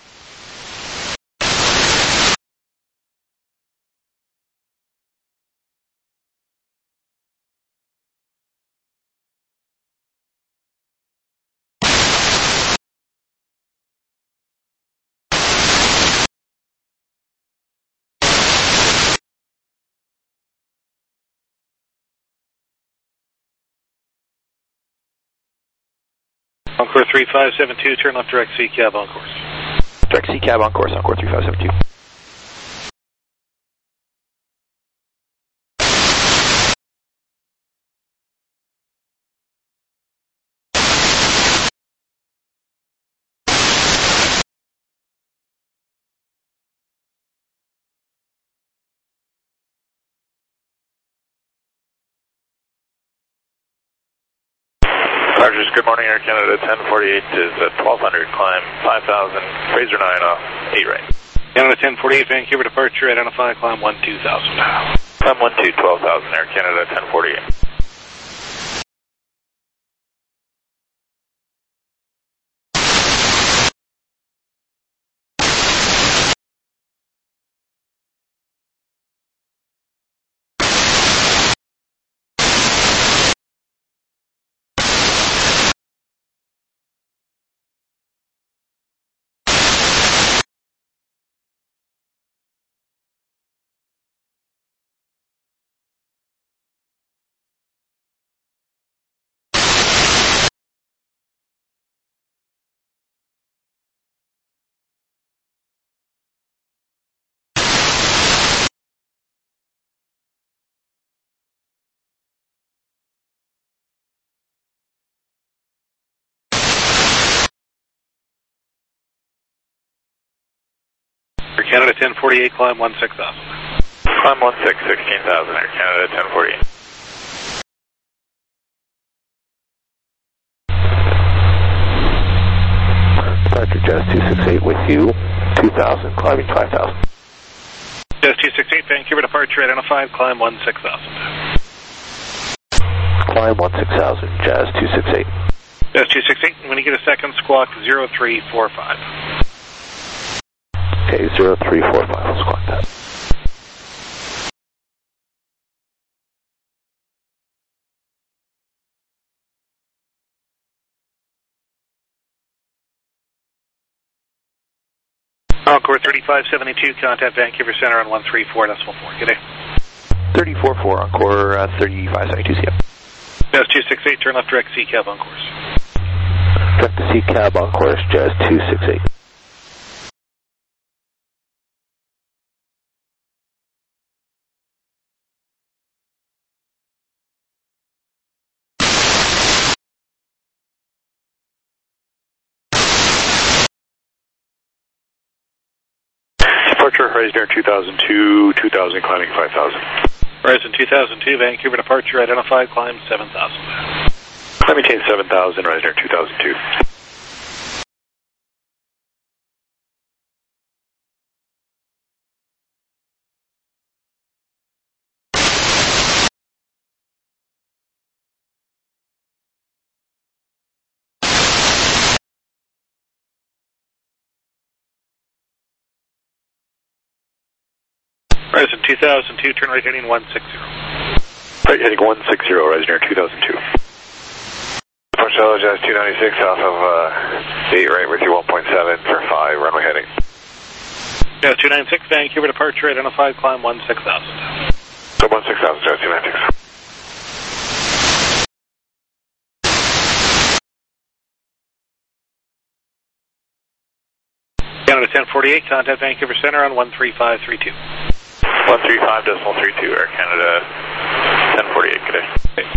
Encore 3572, turn left direct C cab on course. Direct C cab on course, Encore 3572. Rogers, good morning, Air Canada 1048 is at 1200, climb 5,000, Fraser 9 off, 8 right. Canada 1048, Vancouver departure, identify, climb 12,000. Climb 12,000, Air Canada 1048. Air Canada 1048, climb 16,000. Climb 16,000, Air Canada 1048. Departure Jazz 268 with you, 2,000, climbing 5,000. Jazz 268, Vancouver departure, identify, climb 16,000. Climb 16,000, Jazz 268. Jazz 268, when you get a second, squawk 0345. Okay, 0345, let's squawk that. Encore 3572, contact Vancouver Center on 134.4. Good day. 34-4, Encore 3572, CF. Jazz 268, turn left direct C cab on course. Direct to C cab on course, Jazz 268. Departure, Horizon 2002, 2000, climbing 5,000. Horizon 2002, Vancouver departure, identified, climb 7,000. Climb maintain 7,000, Horizon 2002. Horizon 2002, turn right heading 160. Right heading 160, Horizon 2002. Departure Jazz 296 off of 8 right with you, 1.7 for 5, runway heading. Jazz 296, Vancouver departure, identified, climb 16,000. So 16,000, Jazz 296. Canada 1048, contact Vancouver Center on 13532. 135.32, Air Canada 1048, good day.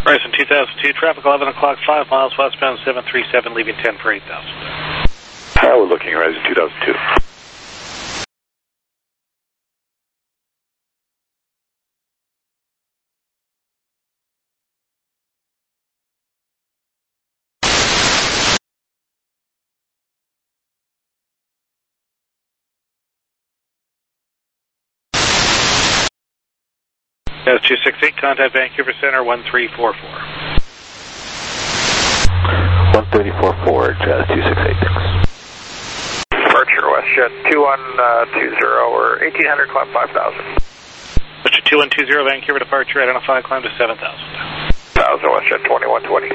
Horizon 2002, traffic 11 o'clock, 5 miles westbound 737, leaving 10 for 8,000. We're looking Horizon 2002. Jazz 268, contact Vancouver Center 1344. 1344, Jazz 268, thanks. Departure WestJet 2120 or 1800, climb 5000. WestJet 2120, Vancouver departure, identified, climb to 7,000. 1000, WestJet 2120.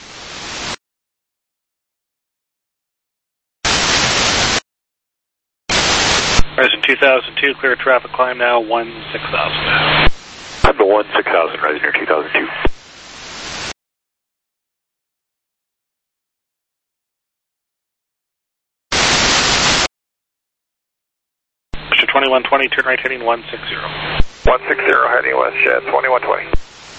Horizon 2002, clear traffic, climb now 16,000. I'm the 16,000, Horizon Air 2002. WestJet 2120, turn right heading 160. 160 heading WestJet 2120.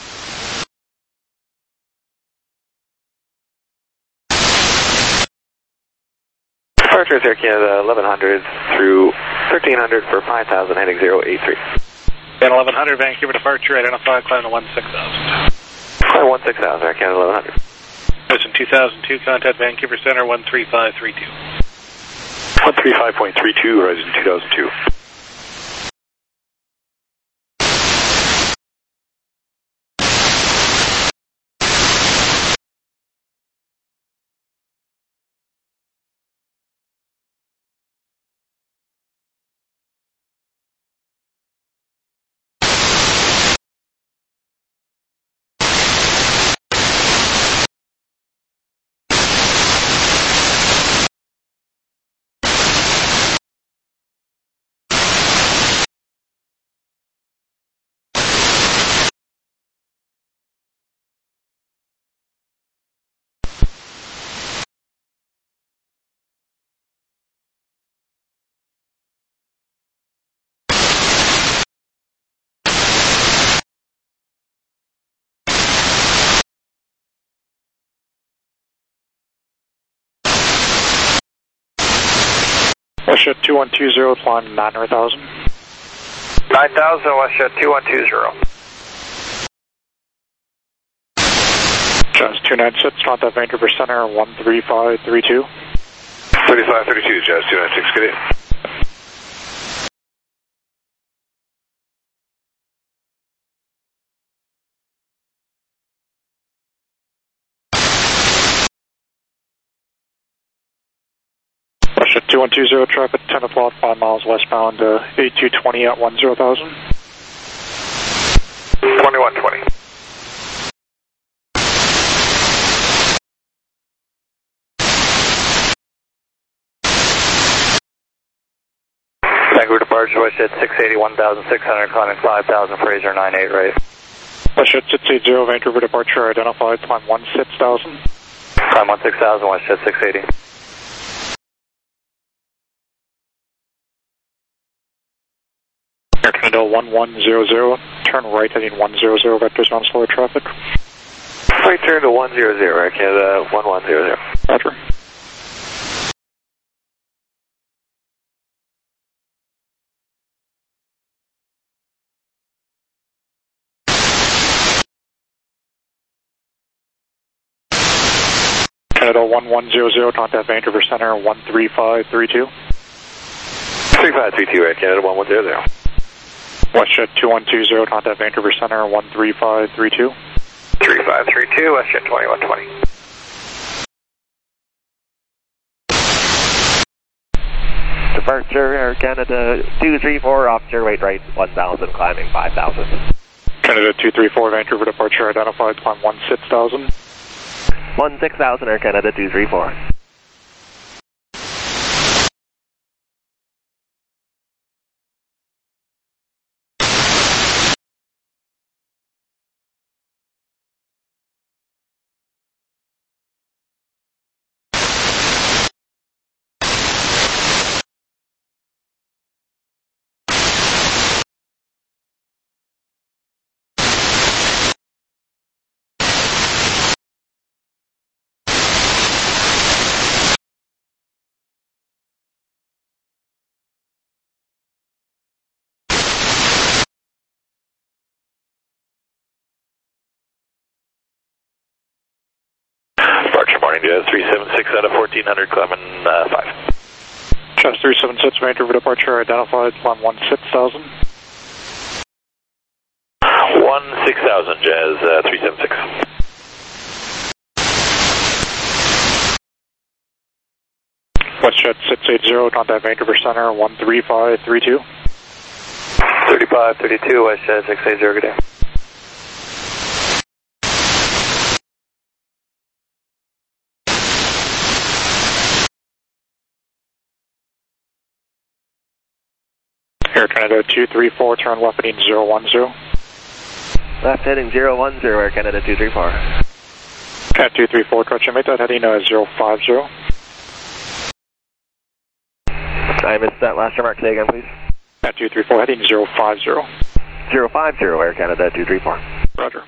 Departure is Air Canada 1100 through 1300 for 5,000, heading 083. And 1100, Vancouver departure, identified, climb to 16,000. Climb 16,000, Air Canada 1100. Horizon 2002, contact Vancouver Center 13532. 135.32, Horizon 2002. WestJet 2120, climb 9,000. 9000, WestJet 2120. Jazz 296, contact Vancouver Center 13532. 3532, Jazz 296, get in. WestJet 2120, traffic 10 o'clock, 5 miles westbound, 8220 at 10,000. 2120. Vancouver departure, WestJet 680, 1,600, climbing 5,000, Fraser 98 right. WestJet 680, Vancouver departure, identified, climb 16,000. Climb 16,000, WestJet 680. Air Canada 1100, turn right heading 100, vectors on slower traffic. Right turn to 100, Air Canada 1100. Roger. Canada 1100, contact Vancouver Center 13532. 3532, Air Canada 1100. WestJet 2120, contact Vancouver Center 13532. 3532, WestJet 2120. Departure Air Canada 234, officer weight right 1,000, climbing 5,000. Canada 234, Vancouver departure, identified, climb 16,000. 16,000, Air Canada 234. morning, Jazz 376 out of 1400, climbing 5. Jazz 376, Vancouver departure identified, climb 16,000. 16,000, Jazz 376. WestJet 680, contact Vancouver Center 13532. 3532, WestJet 680, good day. Air Canada 234, turn left heading 010. Left heading 010, Air Canada 234. Cat 234, correction, make that heading 050. I missed that last remark, say again please. Cat 234, heading 050. 050, Air Canada 234. Roger.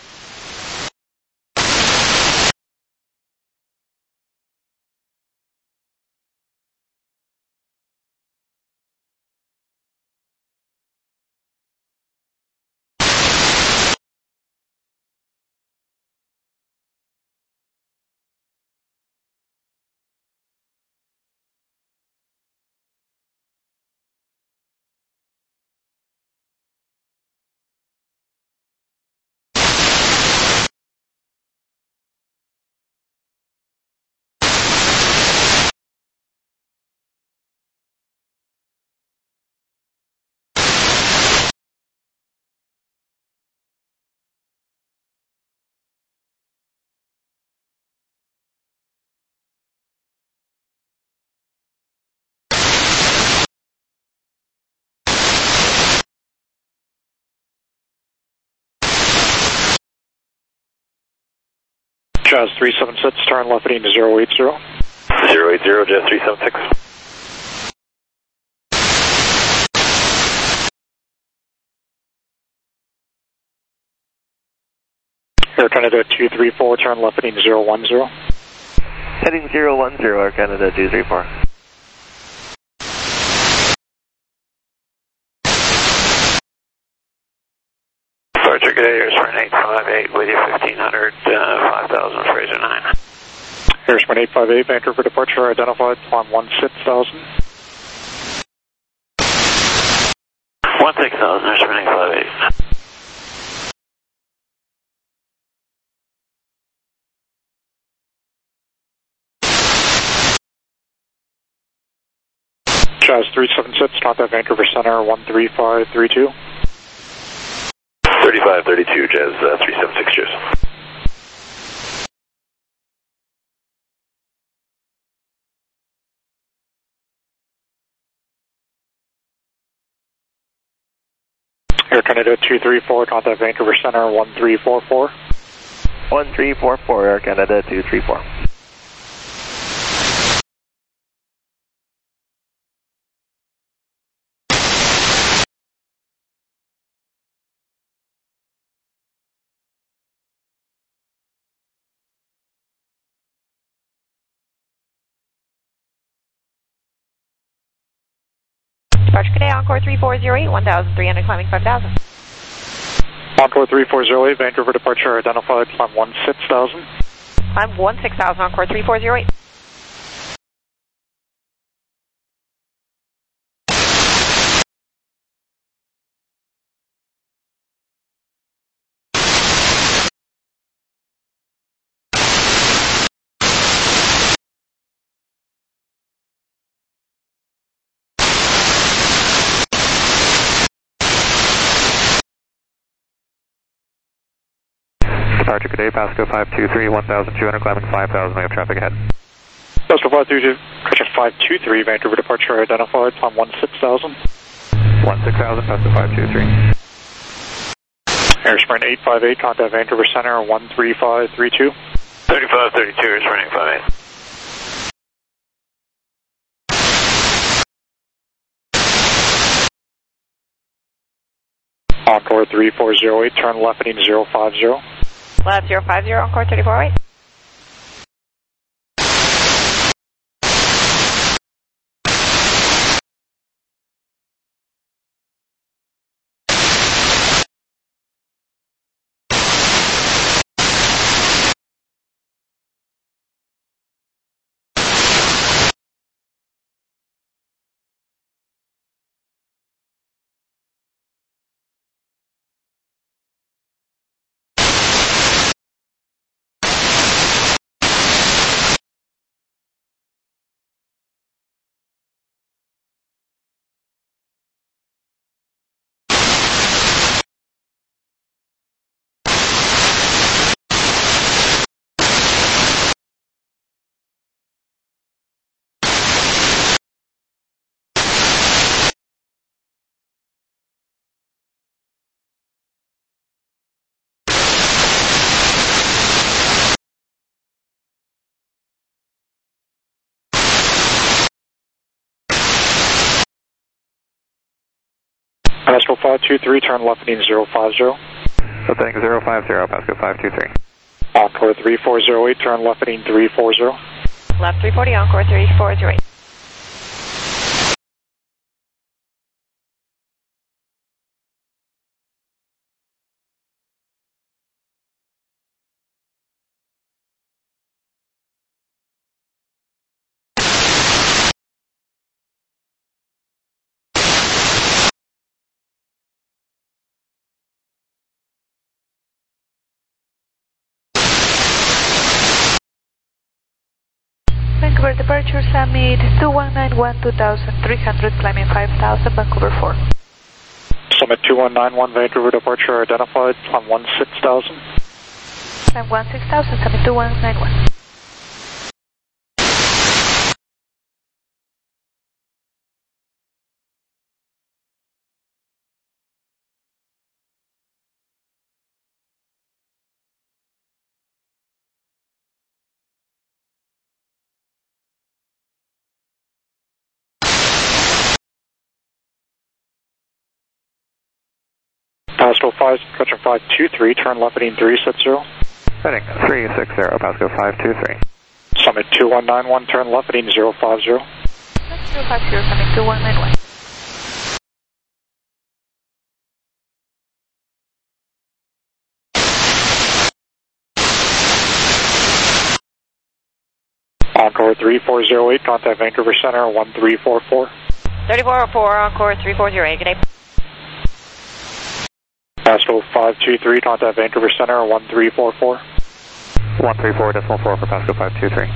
Jazz 376, turn left heading 080. 080, Jazz 376. Air Canada 234, turn left heading 010. Heading 010, Air Canada 234. Departure, good day, Airsprint 858 with you, 1500, 5000, Fraser 9. Airsprint 858, Vancouver departure identified, climb 16,000. 16,000, Airsprint 858. Jazz 376, contact Vancouver Center 13532. 3532, Jazz 376, cheers. Air Canada 234, contact Vancouver Center 1344. 1344, Air Canada 234. Departure today, Encore 3408, 1,300, climbing 5,000. Encore 3408, Vancouver departure identified, climb 16,000. Climb 16,000, Encore 3408. Departure today, Pasco 523, 1,200, climbing 5,000, we have traffic ahead. Pasco 523, correction 523, Vancouver departure identified, climb 16,000. 16,000, Pasco 523. Airsprint 858, contact Vancouver Center 13532. 3532, Airsprint 858. Encore 3408, turn left heading 050. Left 050, Encore 3408. Pascal 523, turn left heading 050. Setting 050, Pascal 523. Encore 3408, turn left heading 340. Left 340, Encore 3408. Vancouver departure summit 2191 2300 climbing 5000 Vancouver 4. Summit 2191 Vancouver departure identified, climb 16,000. Climb 16,000, summit 2191. Pascal 523, turn left heading 360. Setting 360, Pascal 523. Summit 2191, turn left heading 050. Left 050, summit 2191. Encore 3408, contact Vancouver Center 1344. 3404, Encore 3408, good day. Pascal 523, contact Vancouver Center 1344. 134.4 for Pascal 523.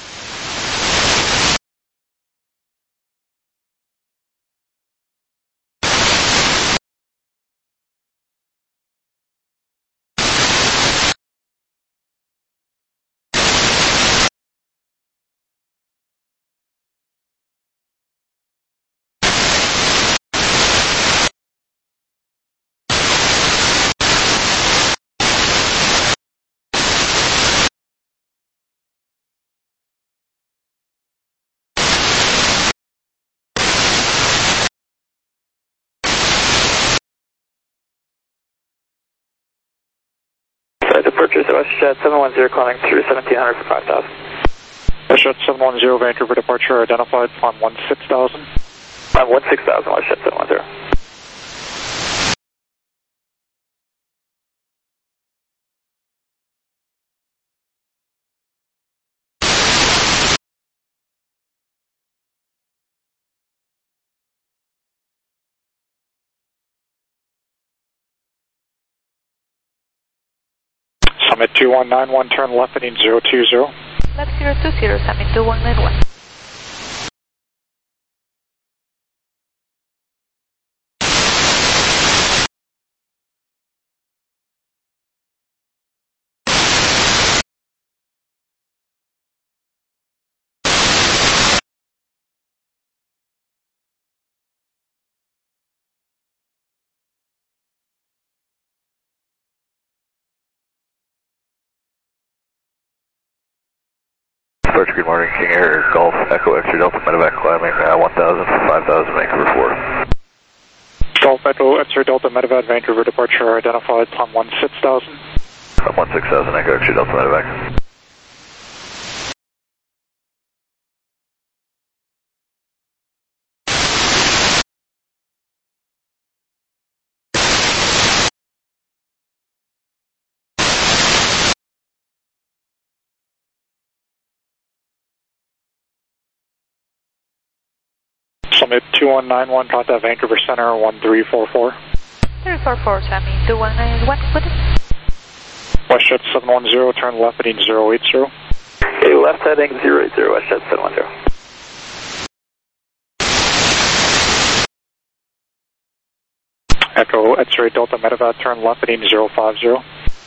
Departure WestJet 710 climbing through 1700 for 5000. WestJet 710 Vancouver departure identified, climb 16,000. Climb 16,000 WestJet 710. Summit 2191, turn left heading 020. Left 020, summit 2191. Departure, good morning, King Air Golf Echo X-ray Delta Medevac climbing 1000 for 5000 Vancouver 4. Golf Echo X-ray Delta Medevac Vancouver departure identified, climb 16,000. Climb 16,000 Echo X-ray Delta Medevac. Summit 2191, contact Vancouver Center 1344. 344, summit 2191, what is WestJet 710, turn left heading 080. Okay, left heading 080, WestJet 710. Echo X-ray Delta Medevac, turn left heading 050.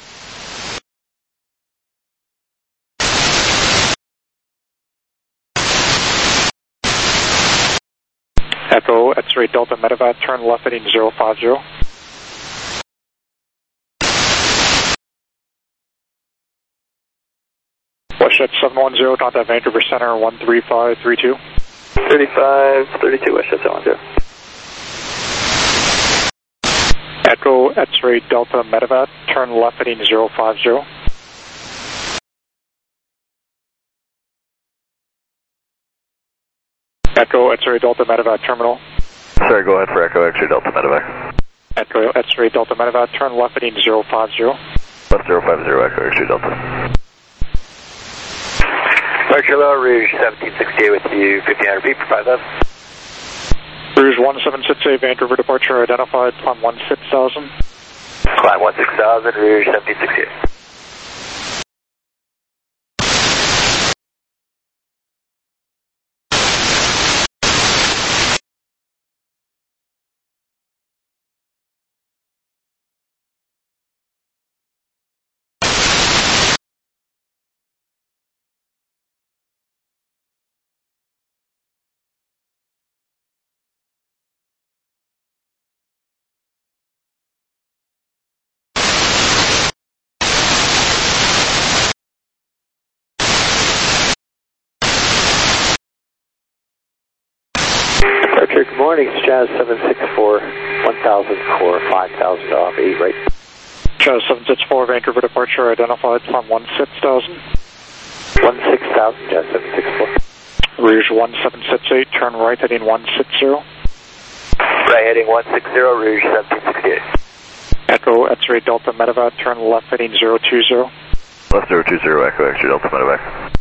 Echo X-ray Delta Medevac, turn left heading 050. WestJet 710, contact Vancouver Center 13532. 3532, WestJet 710. X-ray Delta Medevac, turn left heading 050. Echo X-ray Delta Medevac terminal. Sorry, go ahead for Echo X-ray Delta Medevac. Echo X-ray Delta Medevac, turn left heading 050. Left 050, Echo X-ray Delta. Departure low, Rouge 1768 with you, 1500 feet for 5,000. Rouge 1768, Vancouver departure identified, climb 16,000. Climb 16,000, Rouge 1768. Departure, good morning, it's Jazz 764, 1004, 5,000 off, 8 right. Jazz 764, Vancouver departure identified, climb 16,000. 16,000, Jazz 764. Rouge 1768, turn right heading 160. Right heading 160, Rouge 1768. Echo X-ray Delta Medevac, turn left heading 020. Left 020, Echo X-ray Delta Medevac.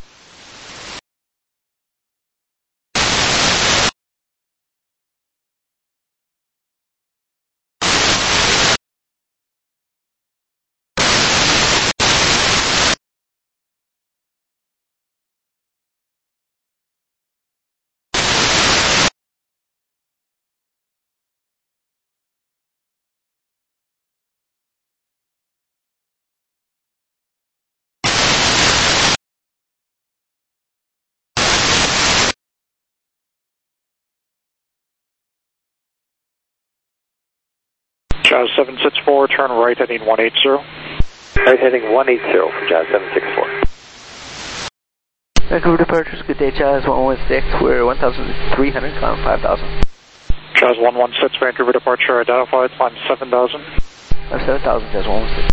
Jazz 764, turn right heading 180. Right heading 180 for Jazz 764. Vancouver departures, good day, Jazz 116, we're 1,300, climb 5,000. Jazz 116, Vancouver departure identified, climb 7,000. Climb 7,000, Jazz 116.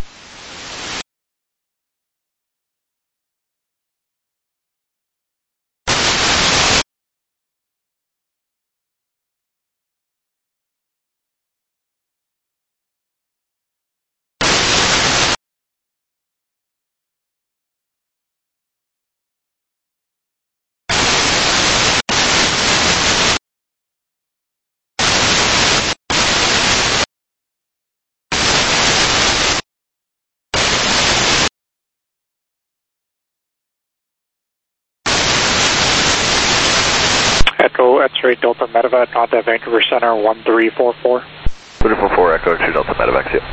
Echo X-ray Delta Medevac, contact Vancouver Center 1344. 344, Echo X-ray Delta Medevac, yeah.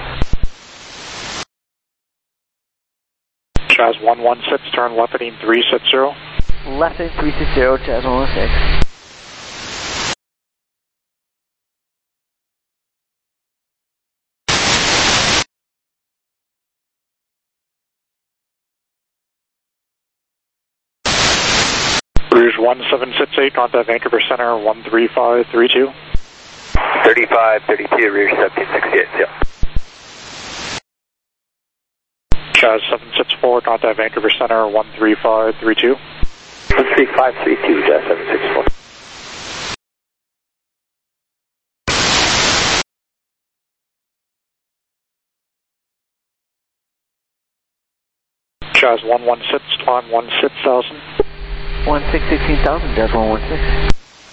Jazz 116, turn left heading 360. Left heading 360, Jazz 116. Rouge 1768, contact Vancouver Center 13532. 3532, Rouge 1768, yeah. Jazz 764, contact Vancouver Center 13532. 13532, Jazz 764. Jazz 116, climb 16,000. 16,000, Jazz 116.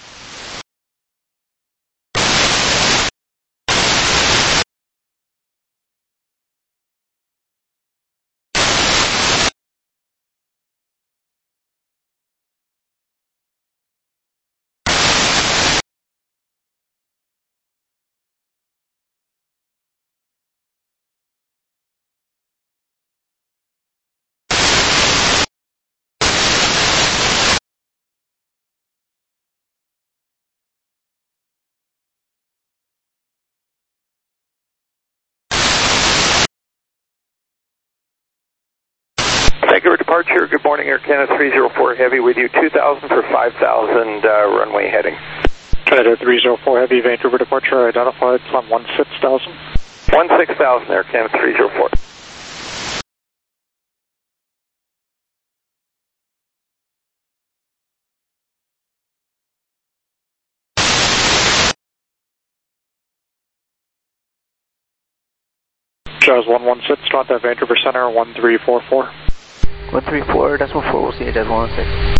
Vancouver departure, good morning, Air Canada 304 Heavy with you, 2,000 for 5,000 runway heading. Canada 304 Heavy, Vancouver departure identified, climb 16,000. 16,000 there, Canada 304. Jazz 116, contact Vancouver Center 1344. 134, Decimal 4, we'll see you, Jazz 116.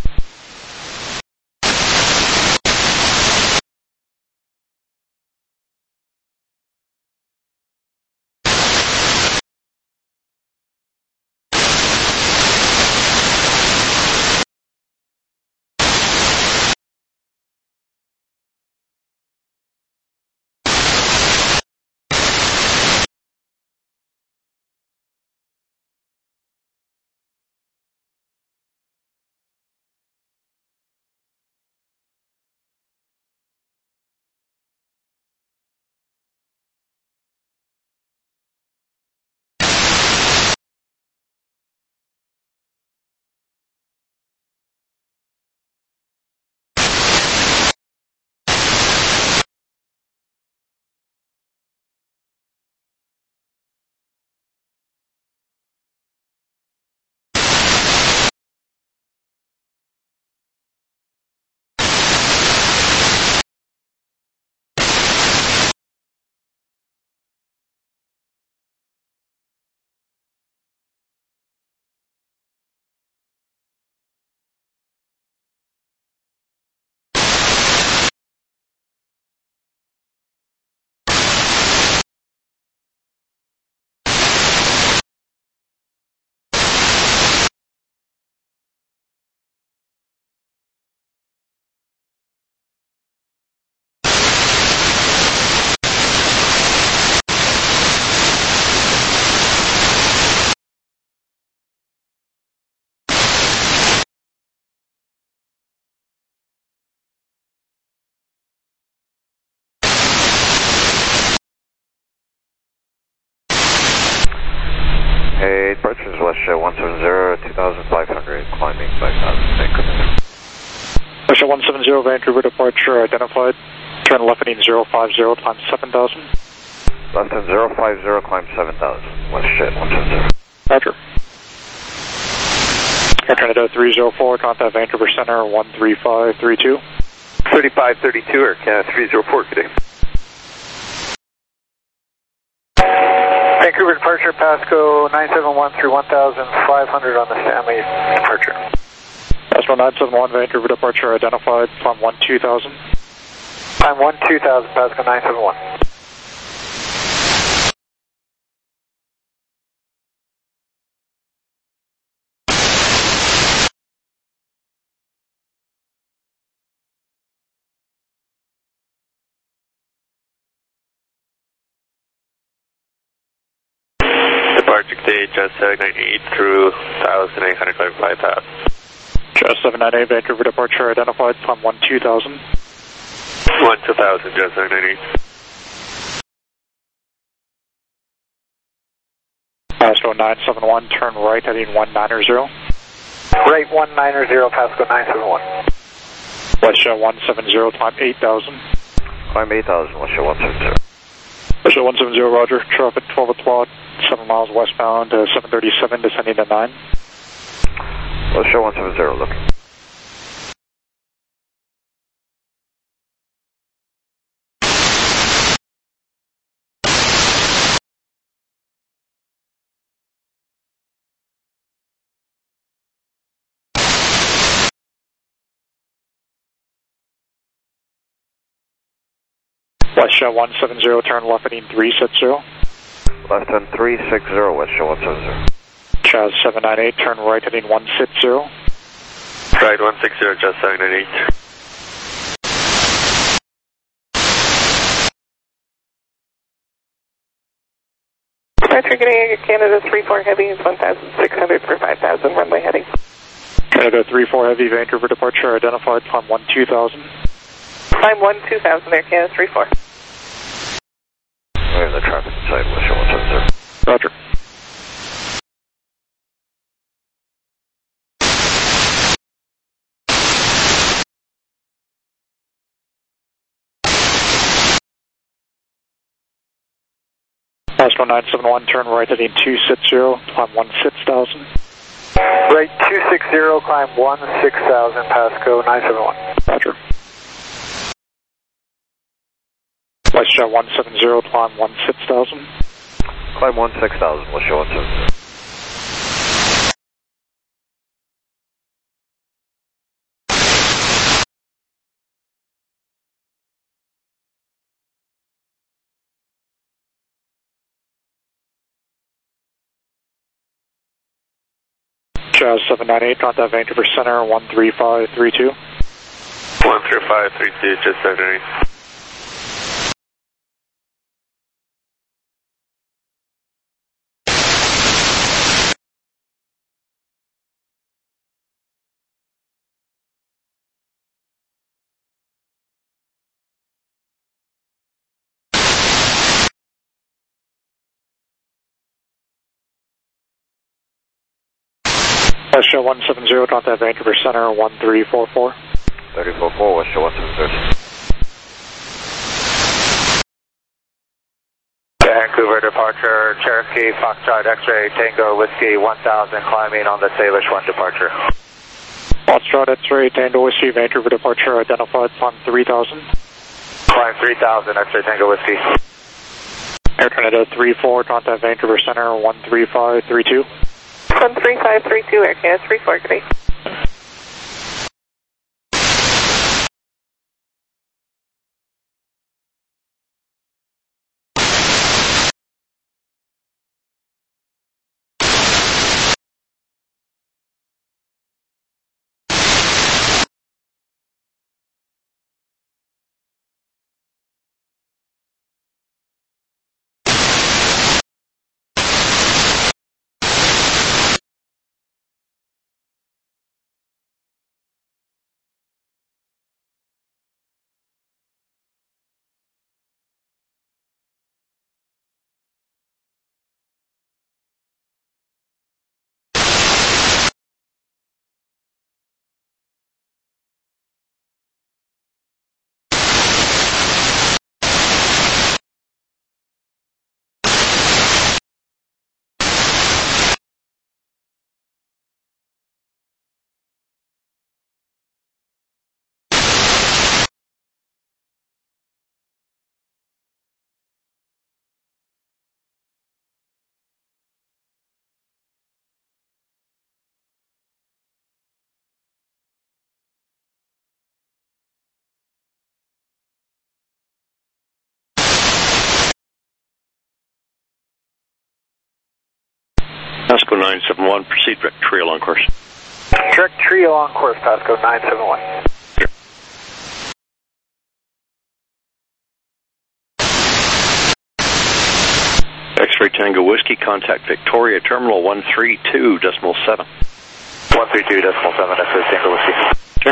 Hey, departures WestJet 170, 2,500, climbing 5,000, Vancouver. WestJet 170, Vancouver departure identified. Turn left heading 050, climb 7,000. Left hand 050, climb 7,000, WestJet 170. Roger. Air Canada 304, contact Vancouver Center 13532. 3532 Air Canada 304, good day. Vancouver departure, Pasco 971 through 1,500 on the Stanley departure. Pasco 971, Vancouver departure identified, climb 12000. Climb 12000, Pasco 971. Departure today, Jazz 798 through 1,800, climb 5,000. Jazz 798, Vancouver departure identified, climb 12000. 12000, Jazz 798. Pasco 971, turn right heading 190. Right 190, Pasco 971. WestJet 170, climb 8000. Climb 8,000, WestJet 170. WestJet 170, roger. Traffic 12 o'clock, 7 miles westbound, 737, descending to 9. WestJet 170, looking. WestJet 170, turn left heading 360. Left hand 360, WestJet 170. Jazz 798, turn right heading 160. Right 160, Jazz 798. Departure getting Canada 34 Heavy is 1,600 for 5,000, runway heading. Canada 34 Heavy, Vancouver departure identified, climb 12000. Climb 12000 there, Canada 34. We have the traffic inside, WestJet 170. Roger. Pasco 971, turn right heading 260, climb 16,000. Right 260, climb 16,000, Pasco 971. Roger. WestJet 170, climb 16,000. Climb 16,000, WestJet 170. Jazz 798, contact Vancouver Center 13532. 13532, just 798. WestJet 170, contact Vancouver Center 1344. 3044, WestJet 170. Vancouver departure, Cherokee, Foxtrot X-ray, Tango, Whiskey 1000, climbing on the Salish 1 departure. Foxtrot X-ray, Tango, Whiskey, Vancouver departure, identified on 3000. Climb 3000, X-ray, Tango, Whiskey. Air Canada 34, contact Vancouver Center 13532. 13532, Air Canada 34, good day. Pasco 971, proceed direct trio on course. Direct trio on course, Pasco 971. Sure. X-ray Tango Whiskey, contact Victoria Terminal 132.7. 132.7, X-ray Tango Whiskey. Sure.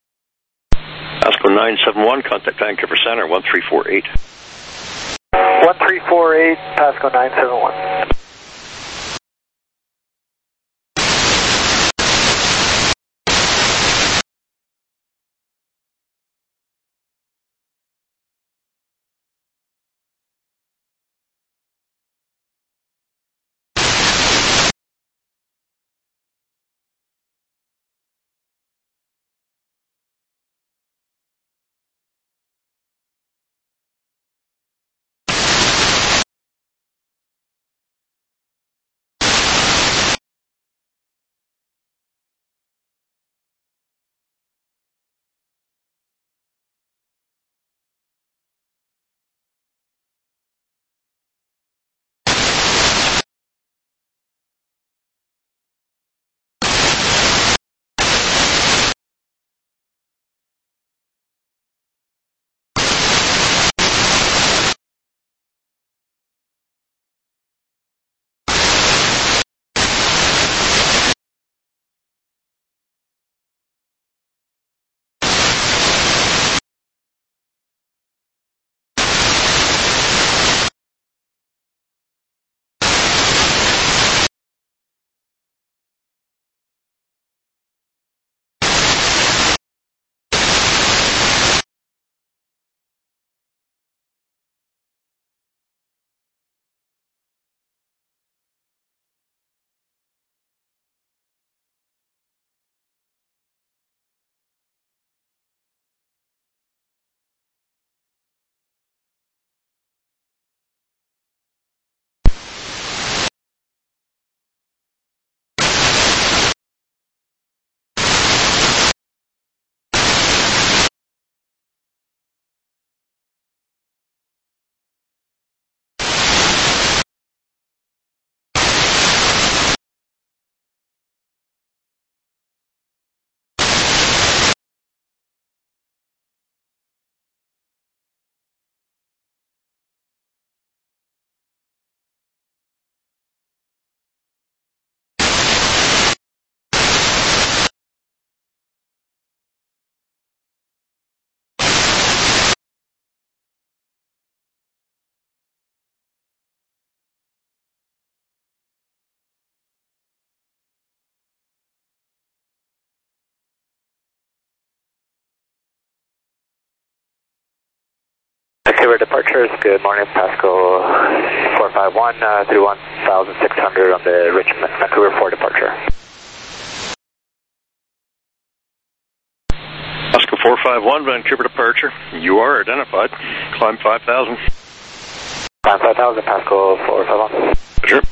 Pasco 971, contact Vancouver Center 1348. 1348, 348, Pasco 971. Vancouver departures, good morning, Pasco 451 through 1600 on the Richmond, Vancouver 4 departure. Pasco 451, Vancouver departure. You are identified. Climb 5,000. Climb 5,000, Pasco 451. Sure.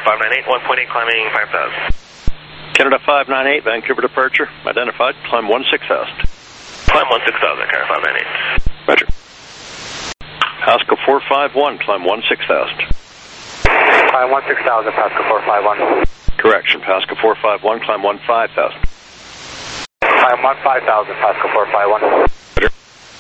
598, 1.8 climbing 5,000. Canada 598, Vancouver departure, identified, climb 16,000. Climb 16,000, Canada 598. Roger. Pasco 451, climb 16,000. Climb 16,000, Pasco 451. Correction, Pasco 451, climb 15,000. Climb 15,000, Pasco 451. Roger.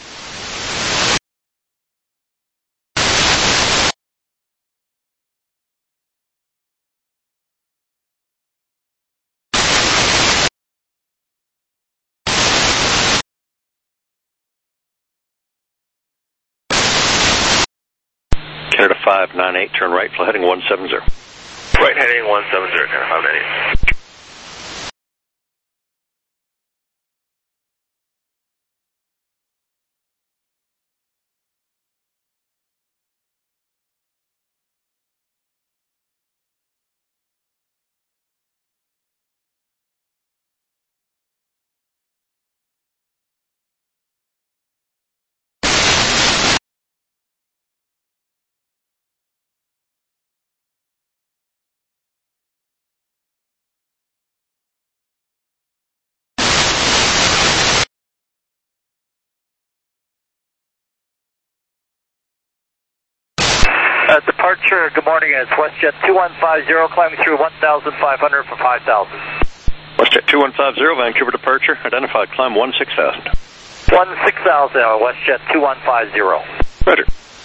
Canada 598, turn right, flight heading 170. Right heading 170, Canada 598. Departure, good morning, it's WestJet 2150, climbing through 1,500 for 5,000. WestJet 2150, Vancouver departure, identified, climb 16,000. 16,000, WestJet 2150. Roger.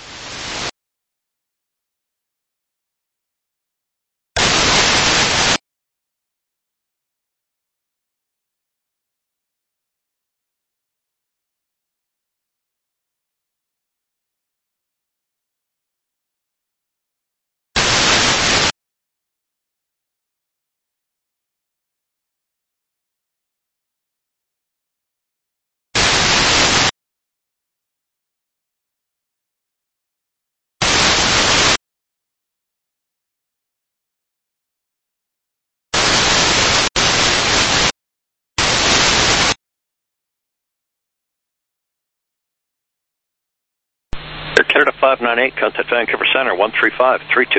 Canada 598, contact Vancouver Center, 13532.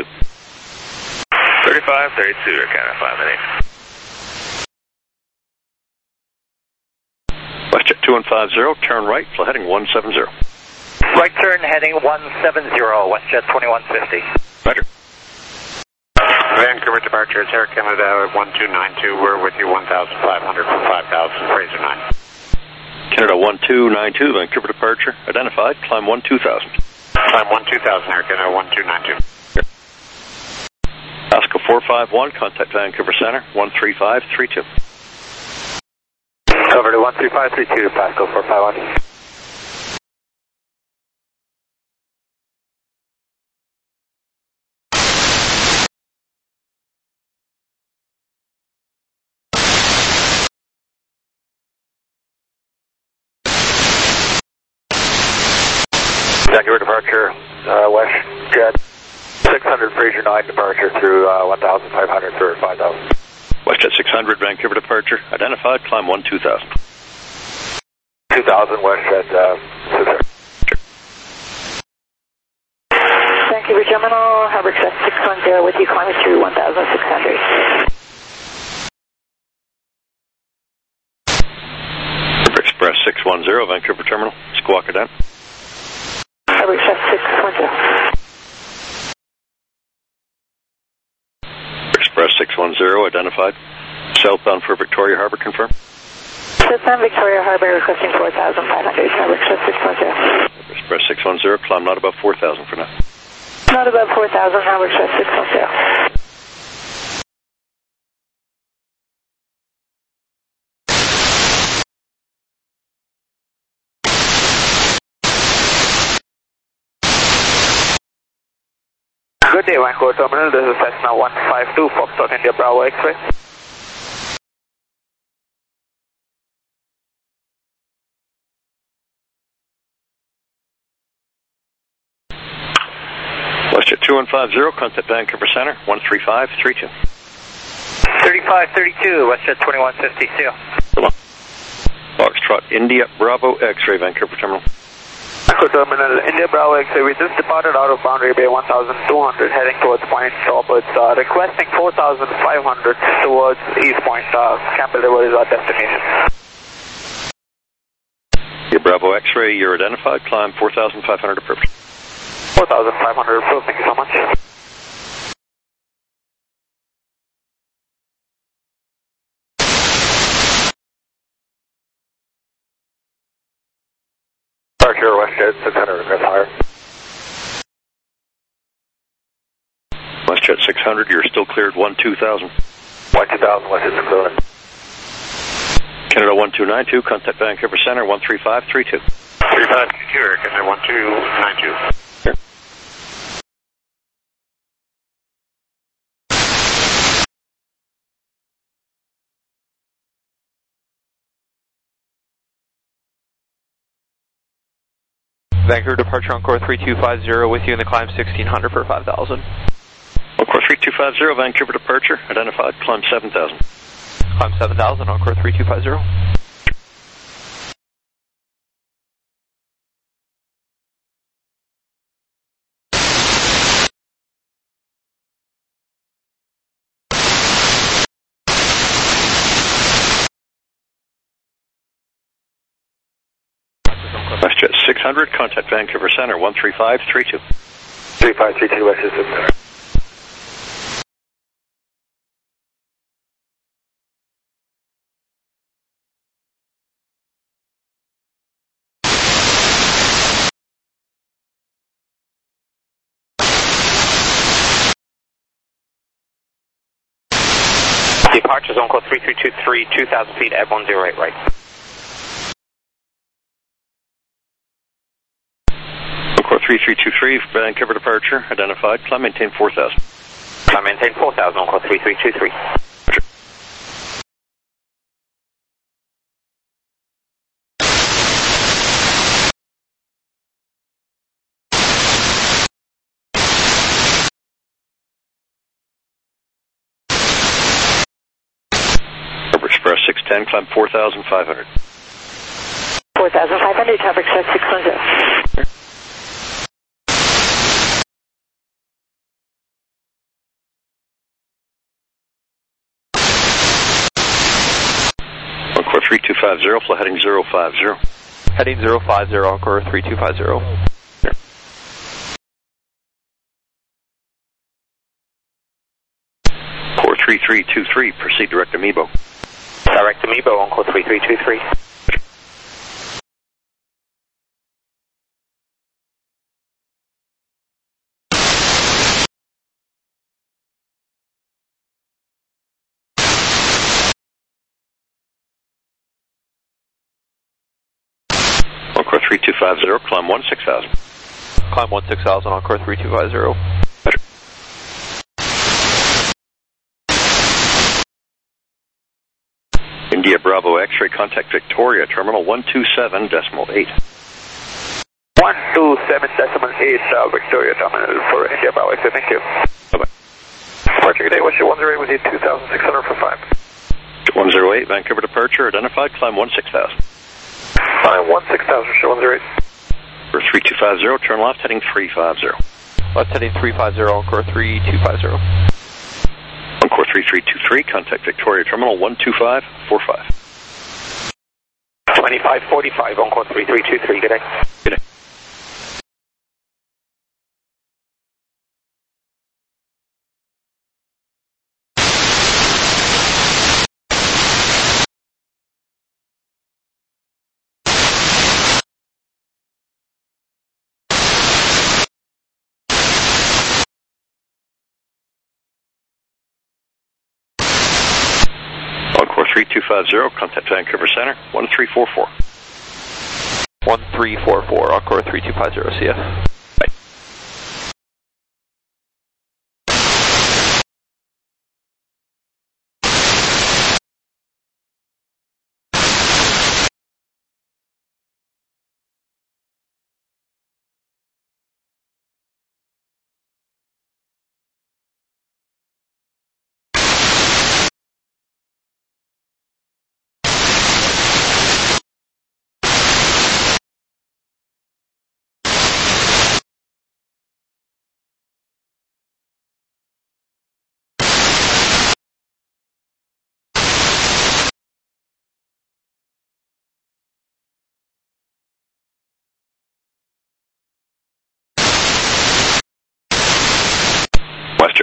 3532, Canada 598. WestJet 2150, turn right, flight heading 170. Right turn heading 170, WestJet 2150. Roger. Vancouver departure, it's Air Canada 1292. We're with you 1,500 for 5,000, Fraser 9. Canada 1292, Vancouver departure, identified, climb 12,000. Climb 12,000, Air Canada 1292. Pasco 451, contact Vancouver Center, 13532. Over to 13532, Pasco 451. Vancouver departure, WestJet 600 Fraser 9 departure through 1,500 for 5,000. WestJet 600 Vancouver departure, identified, climb 12,000. 2,000 WestJet 600. Vancouver Gemini, Harbor Express 610 with you, climbing through 1,600. Harbor Express 610, Vancouver Terminal, Squawka down. Harbor Express 610. Express 610, identified. Southbound for Victoria Harbor, confirm. Southbound Victoria Harbor, requesting 4,500. Harbor Express 610. Express 610, climb not above 4,000 for now. Not above 4,000, Harbor Express 610. Good day, Vancouver Terminal. This is Cessna 152, Foxtrot India Bravo X-ray. WestJet 2150, contact Vancouver Center, 13532. 3532, WestJet 2152. Foxtrot India Bravo X-ray, Vancouver Terminal. Vancouver Pasco Terminal, India Bravo X-ray. We just departed out of boundary bay 1200, heading towards Point Roberts, requesting 4500 towards East Point. Campbell River is our destination. India Bravo X-ray, you're identified. Climb 4500 approved. 4500 approved. Thank you so much. Departure WestJet 600, request higher. WestJet 600, you're still cleared 12000. 12000, WestJet 600. Canada 1292, contact Vancouver Center 13532. 3532, Canada 1292. Here. Vancouver departure Encore 3250 with you in the climb 1600 for 5000. Encore 3250, Vancouver departure, identified, climb 7000. Climb 7000, Encore 3250. WestJet 600, contact Vancouver Center 13532. 3532, WestJet 600. Departure zone code 3323, 2000 feet at 108 right. Encore 3323, Vancouver departure, identified, climb maintain 4000. Climb maintain 4000, on code 3323. Express 610, climb 4500. 4500, Tower Express 610. Encore 3250, flight heading 050. Heading 050, Encore 3250. Core 3323, proceed direct to Mebo. Direct to Mebo on code 3323. Encore 3250, climb 16000. Climb 16000, Encore 3250. India Bravo X-ray, contact Victoria, terminal 127.8. 127.8, Victoria Terminal for India Bravo X-ray. Thank you. Bye-bye. Departure today, what's your 108 with you, 2600 for 5. 108, Vancouver departure, identified, climb 16000. Climb 16000, show 108. For 3250, turn left, heading 350. Left heading 350, Encore 3250. Encore 3323, contact Victoria Terminal 12545. 2545, Encore 3323, good day. Good day. Encore 3250, contact Vancouver Center, 1344. 1344, Encore 3250, CF.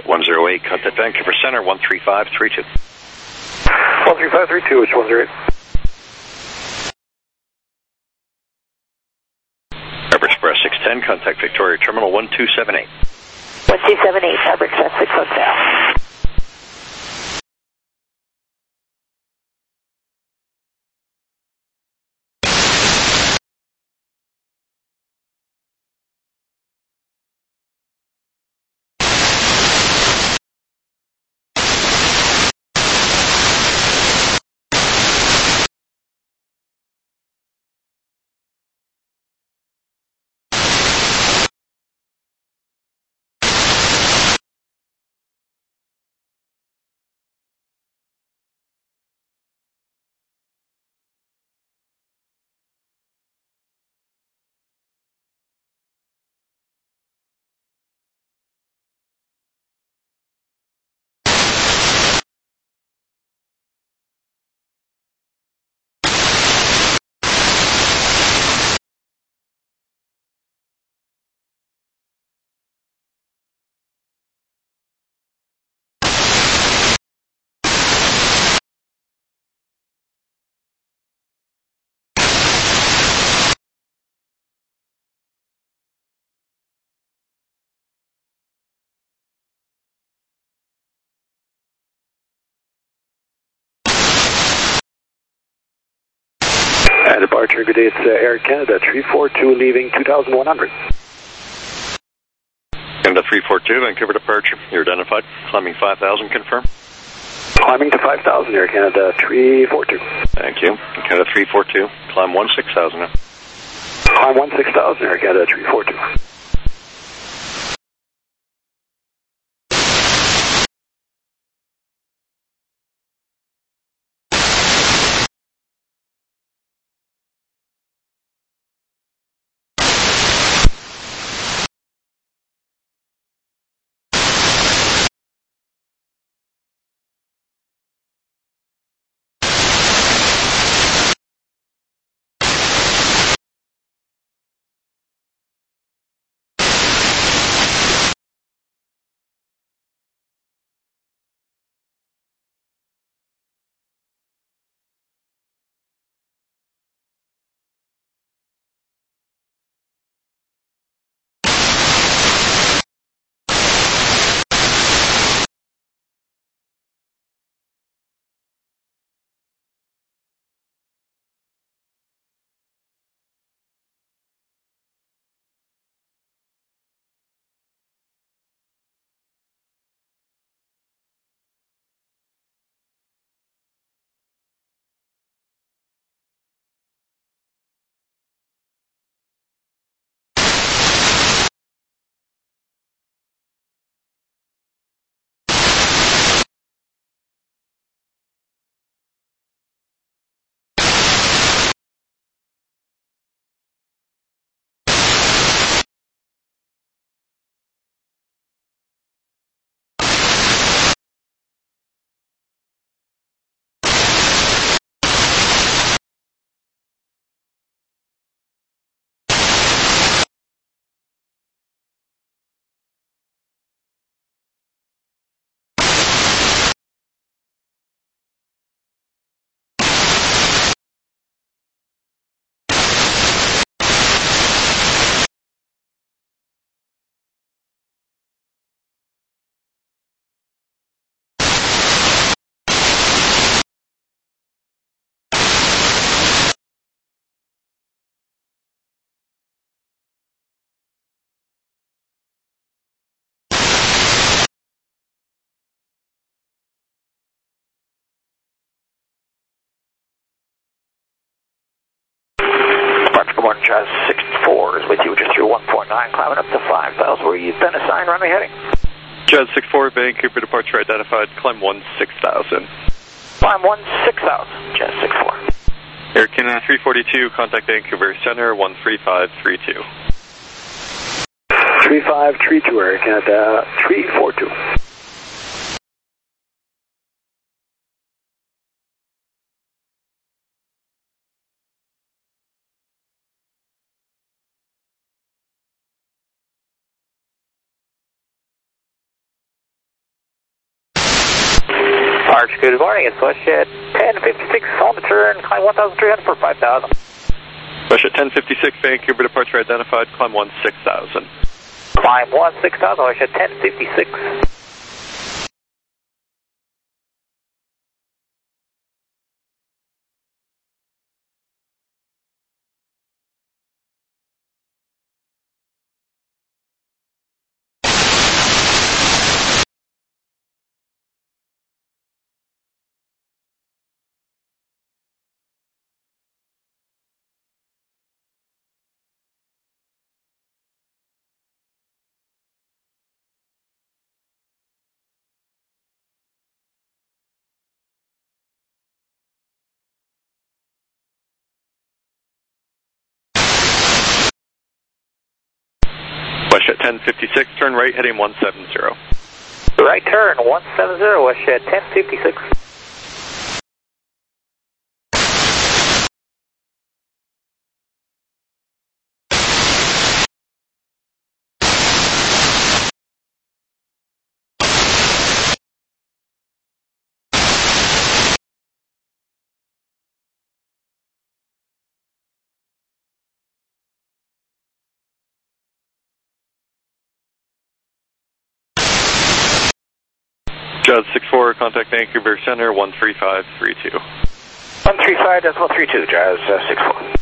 Jet 108, contact Vancouver Center, 13532. 13532, it's 108. Harbor Express 610, contact Victoria Terminal 1278. 1278, Harbor Express 6 Hotel. Departure, good day, it's Air Canada 342 leaving 2100. Canada 342, Vancouver departure. You're identified. Climbing 5000, confirm. Climbing to 5000, Air Canada 342. Thank you. Canada 342, climb 16,000 now. Climb 16,000, Air Canada 342. One Jazz 64 is with you just through 149, climbing up to 5,000 where you've been assigned runway heading. Jazz 64, Vancouver departure identified, climb 16,000. Climb 16,000, Jazz 64. Air Canada 342, contact Vancouver Center, 13532. 3532, Air Canada 342. good morning. It's WestJet 1056 on the turn, climb 1,300 for 5,000. WestJet 1056, Vancouver departure identified, climb 16,000. Climb 16,000, WestJet 1056. WestJet 1056, turn right, heading 170. Right turn, 170, WestJet 1056. Jazz 64, contact Vancouver Center 13532. 135.32, Jazz 64.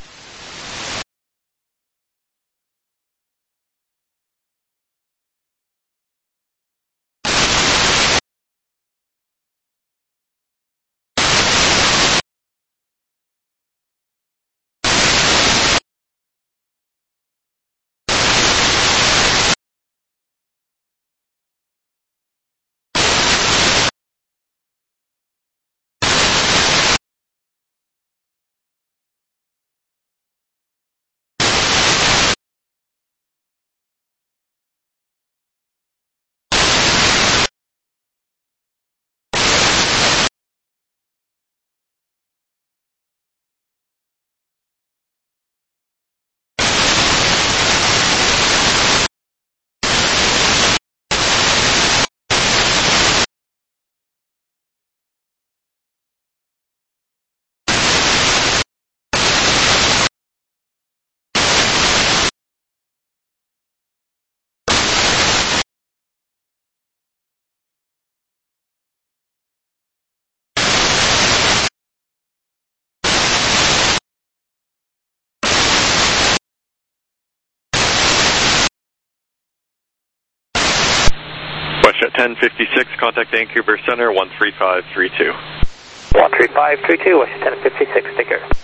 WestJet 1056, contact Vancouver Center 13532. 13532, WestJet 1056, take care.